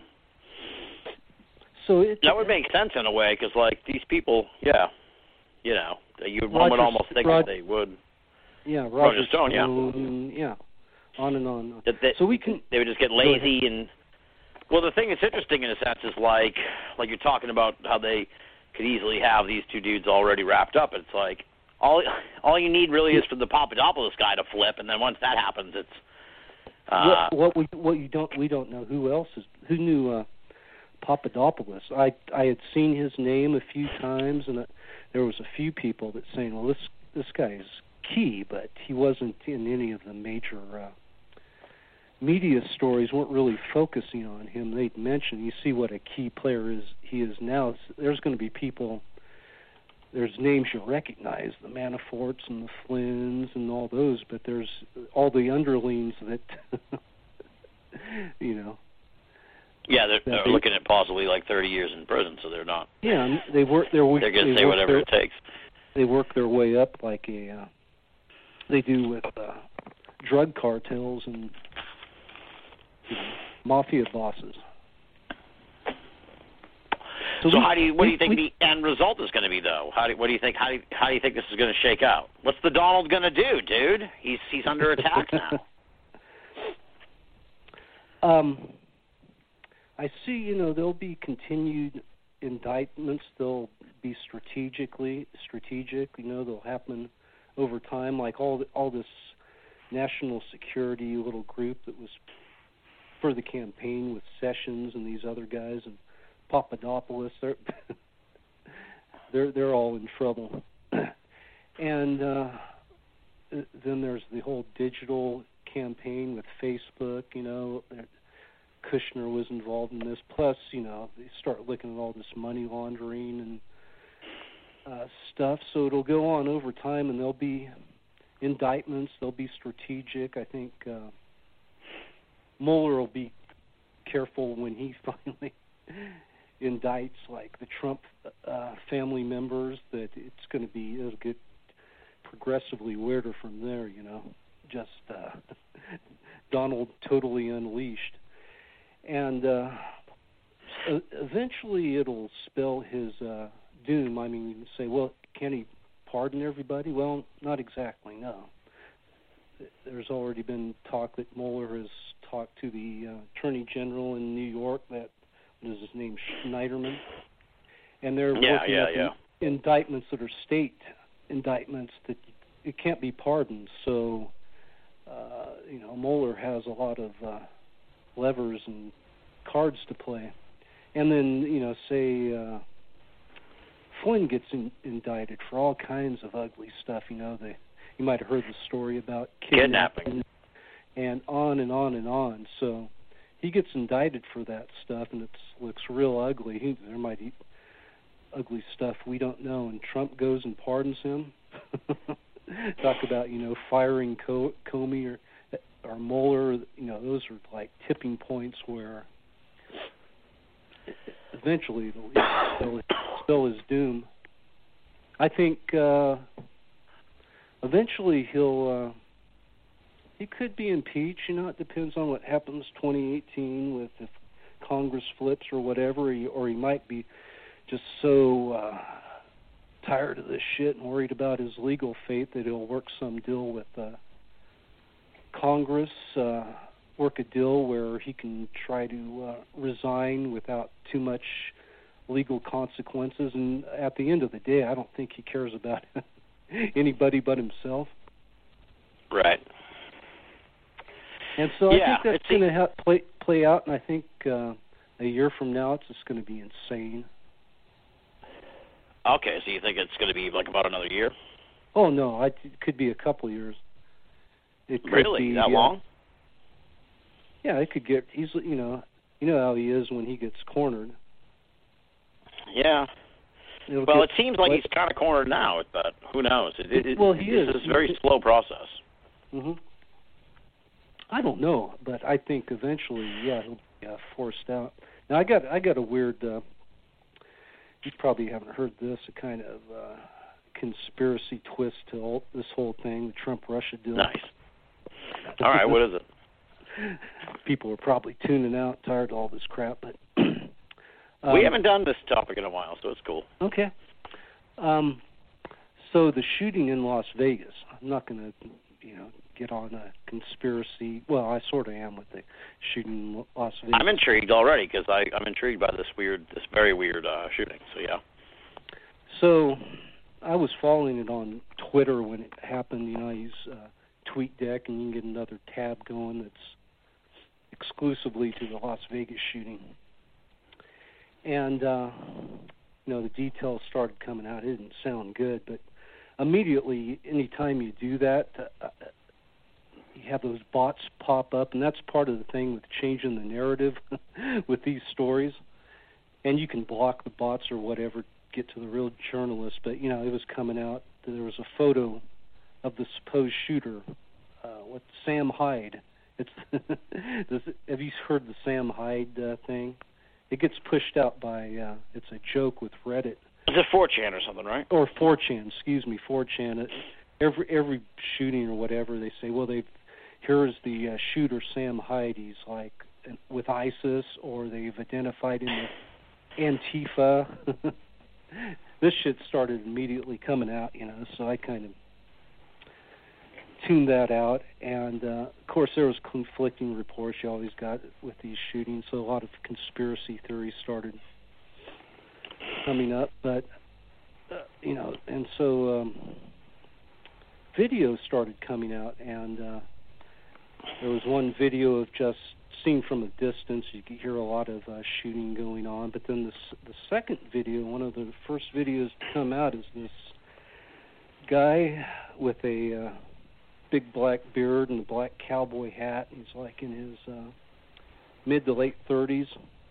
So it, that would make sense in a way, because, like, these people, yeah, you know, you one Roger, would almost think Rod, that they would. Yeah, Roger, Roger Stone, yeah. Stone, yeah, on and on. That they, so we can. They would just get lazy and. Well, the thing that's interesting in a sense is like, like you're talking about how they could easily have these two dudes already wrapped up. It's like all all you need really is for the Papadopoulos guy to flip, and then once that happens, it's. Uh, what, what we what you don't we don't know who else is who knew uh, Papadopoulos. I I had seen his name a few times, and uh, there was a few people that saying, well, this this guy is key, but he wasn't in any of the major uh, media stories. Weren't really focusing on him. They'd mention, you see what a key player is. He is now. There's going to be people. There's names you recognize, the Manaforts and the Flynns and all those, but there's all the underlings that, you know. Yeah, they're, they're they, looking at possibly like thirty years in prison, so they're not. Yeah, they work. They're, they're going to they say whatever their, it takes. They work their way up like a uh, they do with uh, drug cartels and you know, mafia bosses. So, so we, how do you? What we, do you think we, the end result is going to be, though? How do? What do you think? How do you, how do you think this is going to shake out? What's the Donald going to do, dude? He's he's under attack now. um, I see. You know, there'll be continued indictments. They'll be strategically strategic. You know, they'll happen over time. Like all the, all this national security little group that was for the campaign with Sessions and these other guys and Papadopoulos, they're they're they're all in trouble. And uh, then there's the whole digital campaign with Facebook. You know, Kushner was involved in this. Plus, you know, they start looking at all this money laundering and uh, stuff. So it'll go on over time, and there'll be indictments. They'll be strategic. I think uh, Mueller will be careful when he finally indicts like the Trump uh, family members, that it's going to be, it'll get progressively weirder from there, you know, just uh, Donald totally unleashed. And uh, eventually it'll spell his uh, doom. I mean, you can say, well, can he pardon everybody? Well, not exactly, no. There's already been talk that Mueller has talked to the uh, Attorney General in New York, that is his name, Schneiderman, and they're yeah, working yeah, up yeah. in, indictments that are state indictments that it can't be pardoned. So, uh, you know, Mueller has a lot of uh, levers and cards to play. And then, you know, say uh, Flynn gets in, indicted for all kinds of ugly stuff. You know, they you might have heard the story about kidnapping, kidnapping. and on and on and on. So he gets indicted for that stuff, and it looks real ugly. He, there might be ugly stuff we don't know, and Trump goes and pardons him. talk about, you know, firing Co- Comey or or Mueller. You know, those are like tipping points where eventually they'll spell, spell his doom. I think uh, eventually he'll uh, he could be impeached. You know, it depends on what happens twenty eighteen with if Congress flips or whatever, or he, or he might be just so uh, tired of this shit and worried about his legal fate that he'll work some deal with uh, Congress, uh, work a deal where he can try to uh, resign without too much legal consequences. And at the end of the day, I don't think he cares about anybody but himself. Right. And so yeah, I think that's going to ha- play play out, and I think uh, a year from now it's just going to be insane. Okay, so you think it's going to be like about another year? Oh no, I, it could be a couple years. It could really be, that uh, long? Yeah, it could get easily. You know, you know how he is when he gets cornered. Yeah. It'll well, get, it seems like what, he's kind of cornered now, but who knows? It, it, well, he it's is. a very he, slow process. Mm-hmm. I don't know, but I think eventually, yeah, he'll be uh, forced out. Now, I got I got a weird. Uh, you probably haven't heard this. A kind of uh, conspiracy twist to all, this whole thing, the Trump-Russia deal. Nice. All right, what is it? People are probably tuning out, tired of all this crap, but um, we haven't done this topic in a while, so it's cool. Okay. Um, so the shooting in Las Vegas. I'm not going to, you know, get on a conspiracy. Well, I sort of am with the shooting in Las Vegas. I'm intrigued already because I'm intrigued by this weird, this very weird uh, shooting. So yeah. So I was following it on Twitter when it happened. You know, I use uh, TweetDeck, and you can get another tab going that's exclusively to the Las Vegas shooting. And uh, you know, the details started coming out. It didn't sound good, but immediately, anytime you do that, uh, you have those bots pop up, and that's part of the thing with changing the narrative with these stories. And you can block the bots or whatever, get to the real journalist. But, you know, it was coming out. There was a photo of the supposed shooter, uh, what Sam Hyde. It's does it, have you heard the Sam Hyde uh, thing? It gets pushed out by, uh, it's a joke with Reddit. It's a four chan or something, right? Or four chan, excuse me, four chan. Every every shooting or whatever, they say, well, they've here's the uh, shooter Sam Hyde. He's like with ISIS, or they've identified him with Antifa. This shit started immediately coming out, you know. So I kind of tuned that out, and uh, of course there was conflicting reports. You always got with these shootings, so a lot of conspiracy theories started coming up, but uh, you know, and so um, videos started coming out, and uh, there was one video of just seen from a distance. You could hear a lot of uh, shooting going on, but then the the second video, one of the first videos to come out, is this guy with a uh, big black beard and a black cowboy hat. He's like in his uh, mid to late thirties.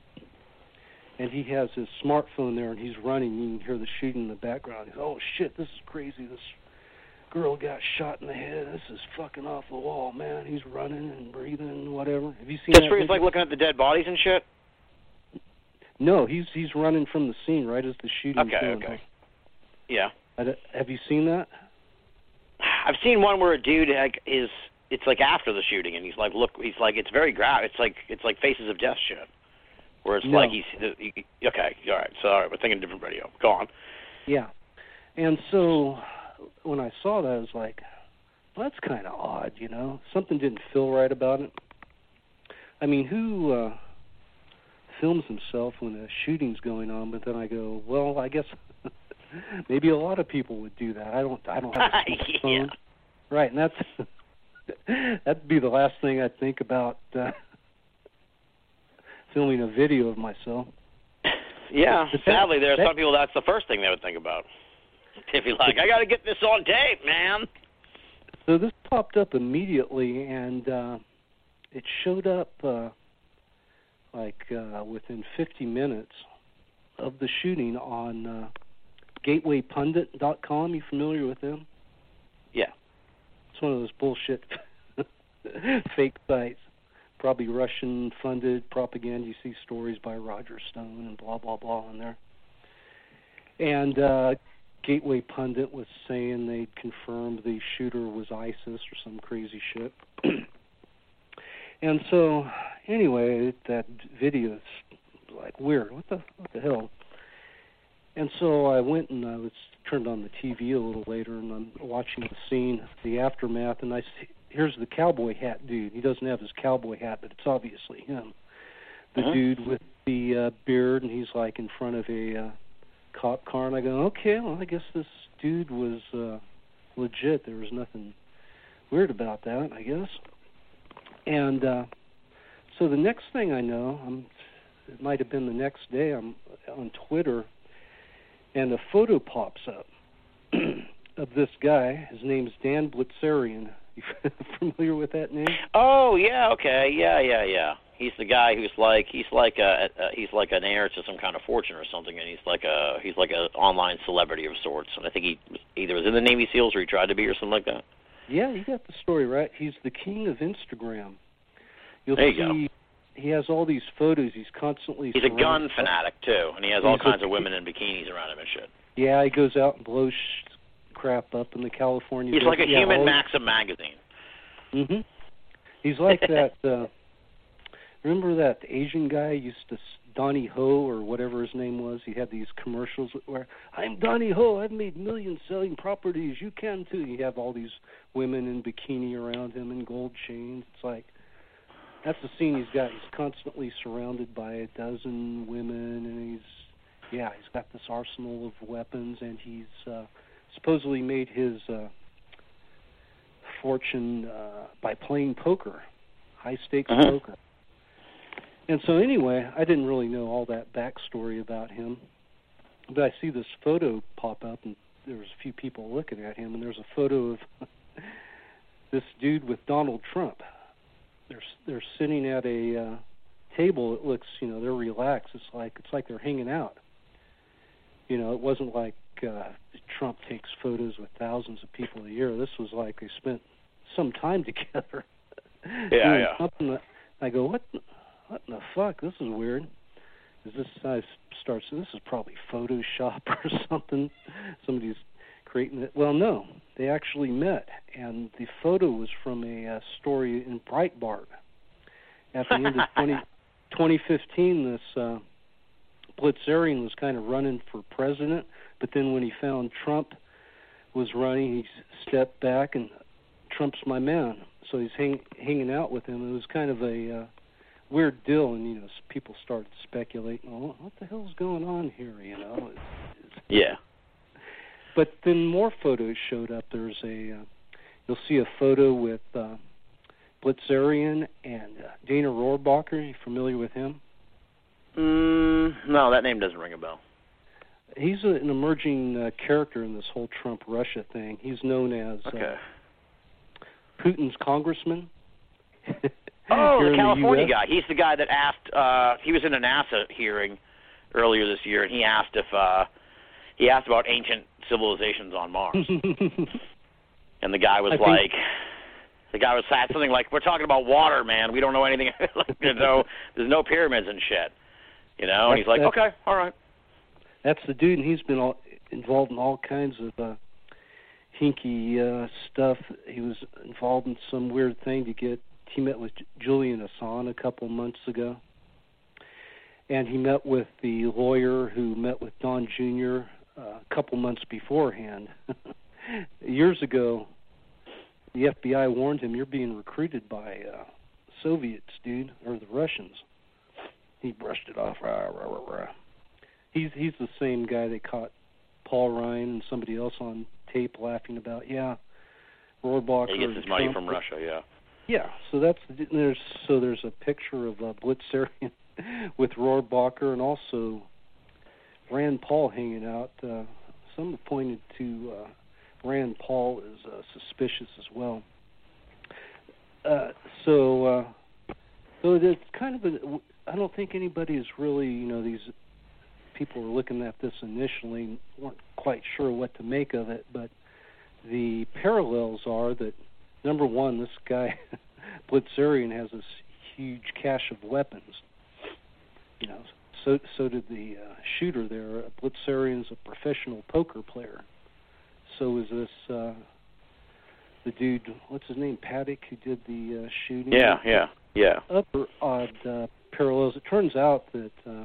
And he has his smartphone there, and he's running. You can hear the shooting in the background. He's, oh, shit, this is crazy. This girl got shot in the head. This is fucking off the wall, man. He's running and breathing and whatever. Have you seen Just that? where he's like looking at the dead bodies and shit? No, he's he's running from the scene right as the shooting's Okay, going okay. on. Yeah. Have you seen that? I've seen one where a dude like, is, it's like after the shooting, and he's like, look, he's like, it's very gra- It's like, it's like Faces of Death shit. Where it's no. like he's he, okay, all right. So all right, we're thinking a different video. Go on. Yeah, and so when I saw that, I was like, well, that's kind of odd, you know. Something didn't feel right about it. I mean, who uh, films himself when a shooting's going on? But then I go, well, I guess maybe a lot of people would do that. I don't. I don't have a smartphone. Yeah. Right, and that's that'd be the last thing I'd think about. Uh, filming a video of myself. Yeah, that, sadly, there are that, some people that's the first thing they would think about. They'd be like, I got to get this on tape, man. So this popped up immediately, and uh, it showed up uh, like uh, within fifty minutes of the shooting on uh, gateway pundit dot com. You familiar with them? Yeah. It's one of those bullshit fake sites. Probably Russian-funded propaganda. You see stories by Roger Stone and blah, blah, blah on there. And uh, Gateway Pundit was saying they'd confirmed the shooter was ISIS or some crazy shit. And so, anyway, that video is like weird. What the what the hell? And so I went and I was turned on the T V a little later, and I'm watching the scene, the aftermath, and I see, here's the cowboy hat dude. He doesn't have his cowboy hat, but it's obviously him. The uh-huh. dude with the uh, beard, and he's like in front of a uh, cop car, and I go, okay, well, I guess this dude was uh, legit. There was nothing weird about that, I guess. And uh, so the next thing I know, I'm, it might have been the next day, I'm on Twitter, and a photo pops up of this guy. His name's Dan Blitzerian. You familiar with that name? Oh yeah, okay, yeah, yeah, yeah. He's the guy who's like he's like a, a he's like an heir to some kind of fortune or something, and he's like a he's like an online celebrity of sorts. And I think he either was in the Navy SEALs or he tried to be or something like that. Yeah, you got the story right. He's the king of Instagram. You'll there you see go. He has all these photos. He's constantly. He's a gun fanatic too, and he has all he's kinds a, of women in bikinis around him and shit. Yeah, he goes out and blows sh- crap up in the California. He's like a yeah, human all, Maxim magazine. Mhm. He's like that. Uh, remember that Asian guy used to Donnie Ho or whatever his name was? He had these commercials where I'm Donnie Ho. I've made millions selling properties. You can too. You have all these women in bikini around him and gold chains. It's like that's the scene he's got. He's constantly surrounded by a dozen women, and he's yeah, he's got this arsenal of weapons, and he's uh, supposedly made his uh, fortune uh, by playing poker, high stakes uh-huh. poker. And so anyway, I didn't really know all that backstory about him, but I see this photo pop up, and there's a few people looking at him, and there's a photo of this dude with Donald Trump. They're they're sitting at a uh, table. It looks, you know, they're relaxed. It's like it's like they're hanging out. You know, it wasn't like uh, Trump takes photos with thousands of people a year. This was like they spent some time together. Yeah, yeah. Something that I go, what? What in the fuck? This is weird. Is this? I start. So this is probably Photoshop or something. Somebody's creating it. Well, no, they actually met, and the photo was from a uh, story in Breitbart. At the end of twenty, twenty fifteen, this uh, Blitzerian was kind of running for president, but then when he found Trump was running, he stepped back, and Trump's my man. So he's hang, hanging out with him. It was kind of a uh, weird deal, and you know, people started speculating, "Oh, what the hell's going on here?" You know. It's, it's, yeah. But then more photos showed up. There's a, uh, you'll see a photo with uh, Blitzerian and uh, Dana Rohrabacher. Are you familiar with him? Mm, no, that name doesn't ring a bell. He's a, an emerging uh, character in this whole Trump-Russia thing. He's known as okay. uh, Putin's congressman. Oh, the California the U S guy. He's the guy that asked, uh, he was in a NASA hearing earlier this year, and he asked if, uh, he asked about ancient civilizations on Mars. And the guy was I like, think, the guy was saying something like, we're talking about water, man. We don't know anything. Like, there's, no, there's no pyramids and shit. You know? And he's like, okay, all right. That's the dude, and he's been all, involved in all kinds of uh, hinky uh, stuff. He was involved in some weird thing to get, he met with Julian Assange a couple months ago. And he met with the lawyer who met with Don Junior Uh, a couple months beforehand. Years ago, the F B I warned him, you're being recruited by uh, Soviets, dude, or the Russians. He brushed it off. Rah, rah, rah, rah. He's he's the same guy that caught Paul Ryan and somebody else on tape laughing about, yeah, Rohrabacher. He gets his money Trump. from Russia, yeah. Yeah, so that's there's so there's a picture of uh, Blitzerian with Rohrabacher and also Rand Paul hanging out. Uh, some pointed to uh, Rand Paul as uh, suspicious as well. Uh, so, uh, so it's kind of a. I don't think anybody is really, you know, these people were looking at this initially, weren't quite sure what to make of it, but the parallels are that, number one, this guy, Blitzerian, has this huge cache of weapons. You know, so so did the uh, shooter there. Blitzerian's a professional poker player. So is this uh, the dude, what's his name, Paddock, who did the uh, shooting? Yeah, yeah, yeah. Other odd uh, parallels. It turns out that uh,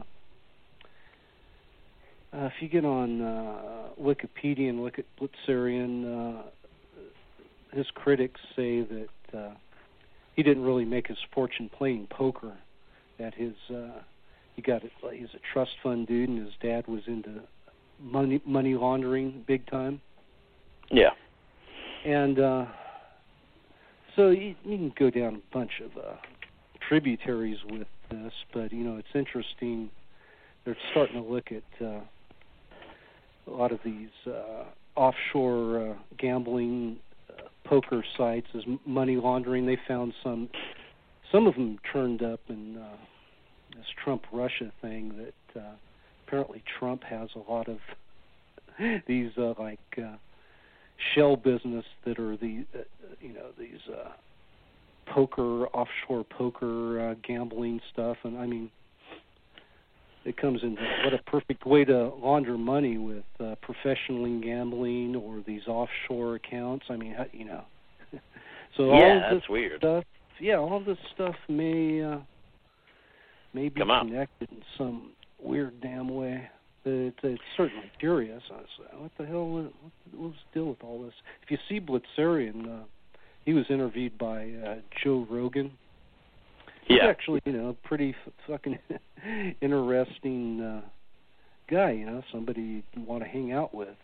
uh, if you get on uh, Wikipedia and look at Blitzerian, uh, his critics say that uh, he didn't really make his fortune playing poker. That his uh, he got it. Like, he's a trust fund dude, and his dad was into money money laundering big time. Yeah. And uh, so you, you can go down a bunch of uh, tributaries with this, but you know it's interesting. They're starting to look at uh, a lot of these uh, offshore uh, gambling uh, poker sites as money laundering. They found some. Some of them turned up in uh, this Trump-Russia thing that uh, apparently Trump has a lot of these uh, like uh, shell business that are the uh, you know these uh, poker offshore poker uh, gambling stuff, and I mean it comes in what a perfect way to launder money with uh, professionally gambling or these offshore accounts. I mean you know so all yeah, of this that's weird. Stuff, yeah, all this stuff may uh, may be Come on. connected in some weird damn way. It's, it's certainly curious. I was like, what the hell? What, what's the deal with all this? If you see Blitzerian, uh, he was interviewed by uh, Joe Rogan. He's Yeah. actually, you know, pretty f- fucking interesting uh, guy. You know, somebody you want to hang out with.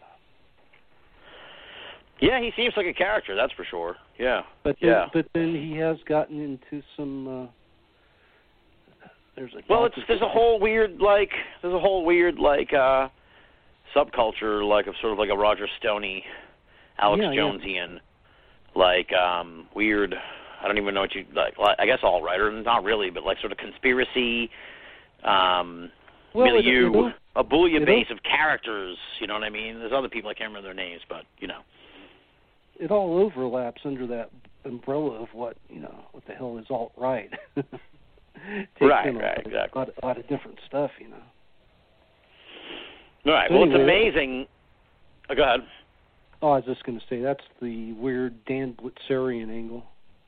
Yeah, he seems like a character, that's for sure. Yeah. But then, yeah. but then he has gotten into some. Uh, there's a Well, it's there's a whole weird like there's a whole weird like uh, subculture like of sort of like a Roger Stoney, Alex Yeah, yeah. Jonesian, like um, weird. I don't even know what you like. like I guess all writer, not really, but like sort of conspiracy. Um, well, it- milieu, it is- a bouillon it base is- of characters. You know what I mean? There's other people I can't remember their names, but you know. It all overlaps under that umbrella of what you know what the hell is alt right. Right, in a right, lot, exactly. A lot, a lot of different stuff, you know. All right. So Well, anyway, it's amazing. Oh, go ahead. Oh, I was just going to say that's the weird Dan Blitzerian angle.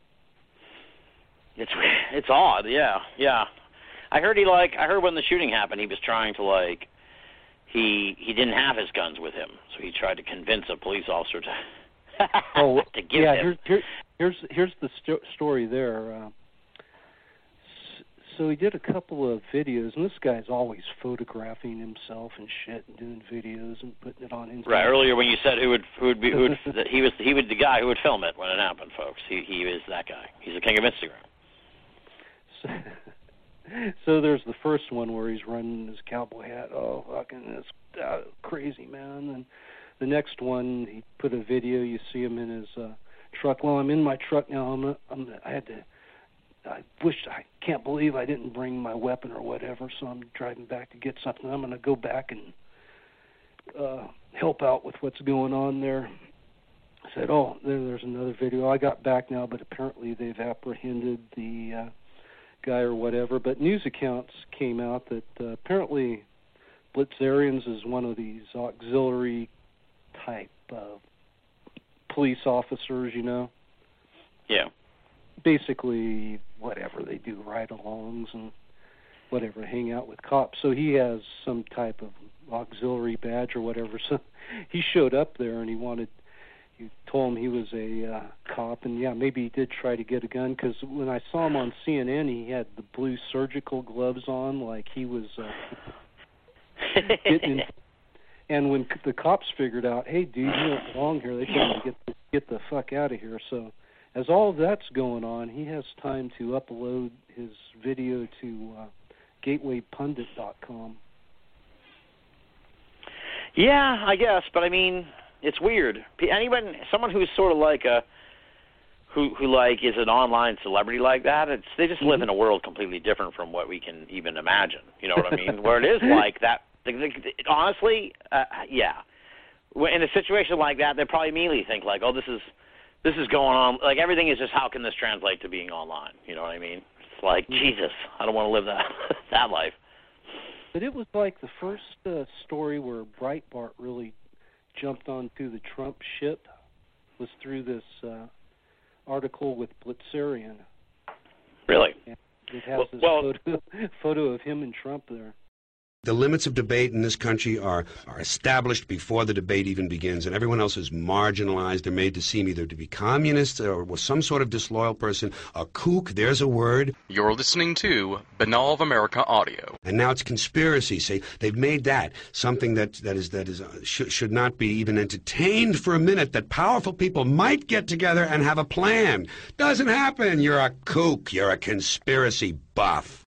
It's it's odd. Yeah, yeah. I heard he like I heard when the shooting happened, he was trying to like he he didn't have his guns with him, so he tried to convince a police officer to. Oh, to give yeah. him. Here, here, here's here's the sto- story there. Uh, s- so he did a couple of videos, and this guy's always photographing himself and shit, and doing videos and putting it on Instagram. Right. Earlier, when you said who would who would be who would that he was he was the guy who would film it when it happened, folks. He he is that guy. He's the king of Instagram. So, so there's the first one where he's running his cowboy hat. Oh, fucking, it's uh, crazy, man. And the next one, he put a video. You see him in his uh, truck. Well, I'm in my truck now. I'm, I'm. I had to. I wish. I can't believe I didn't bring my weapon or whatever. So I'm driving back to get something. I'm going to go back and uh, help out with what's going on there. I said, oh, there, there's another video. I got back now, but apparently they've apprehended the uh, guy or whatever. But news accounts came out that uh, apparently Blitzerians is one of these auxiliary type uh, police officers, you know. Yeah. Basically, whatever they do, ride-alongs and whatever, hang out with cops. So he has some type of auxiliary badge or whatever. So he showed up there and he wanted. You told him he was a uh, cop, and yeah, maybe he did try to get a gun, because when I saw him on C N N, he had the blue surgical gloves on, like he was uh, getting in. And when the cops figured out, hey, dude, you don't belong here, they told him to get the, get the fuck out of here. So as all of that's going on, he has time to upload his video to uh, gateway pundit dot com. Yeah, I guess, but I mean, it's weird. Anyone, someone who's sort of like a, who who like is an online celebrity like that, it's they just live in a world completely different from what we can even imagine. You know what I mean? Where it is like that. The, the, honestly, uh, yeah, in a situation like that, they probably immediately think like, oh, this is this is going on. Like everything is just how can this translate to being online? You know what I mean? It's like Jesus, I don't want to live that that life. But it was like the first uh, story where Breitbart really jumped onto the Trump ship was through this uh, article with Blitzerian. Really? And it has well, this well, photo, photo of him and Trump there. The limits of debate in this country are, are established before the debate even begins, and everyone else is marginalized. They're made to seem either to be communists or some sort of disloyal person. A kook, there's a word. You're listening to Banal of America Audio. And now it's conspiracy. See, they've made that something that, that is that is uh, sh- should not be even entertained for a minute, that powerful people might get together and have a plan. Doesn't happen. You're a kook. You're a conspiracy buff.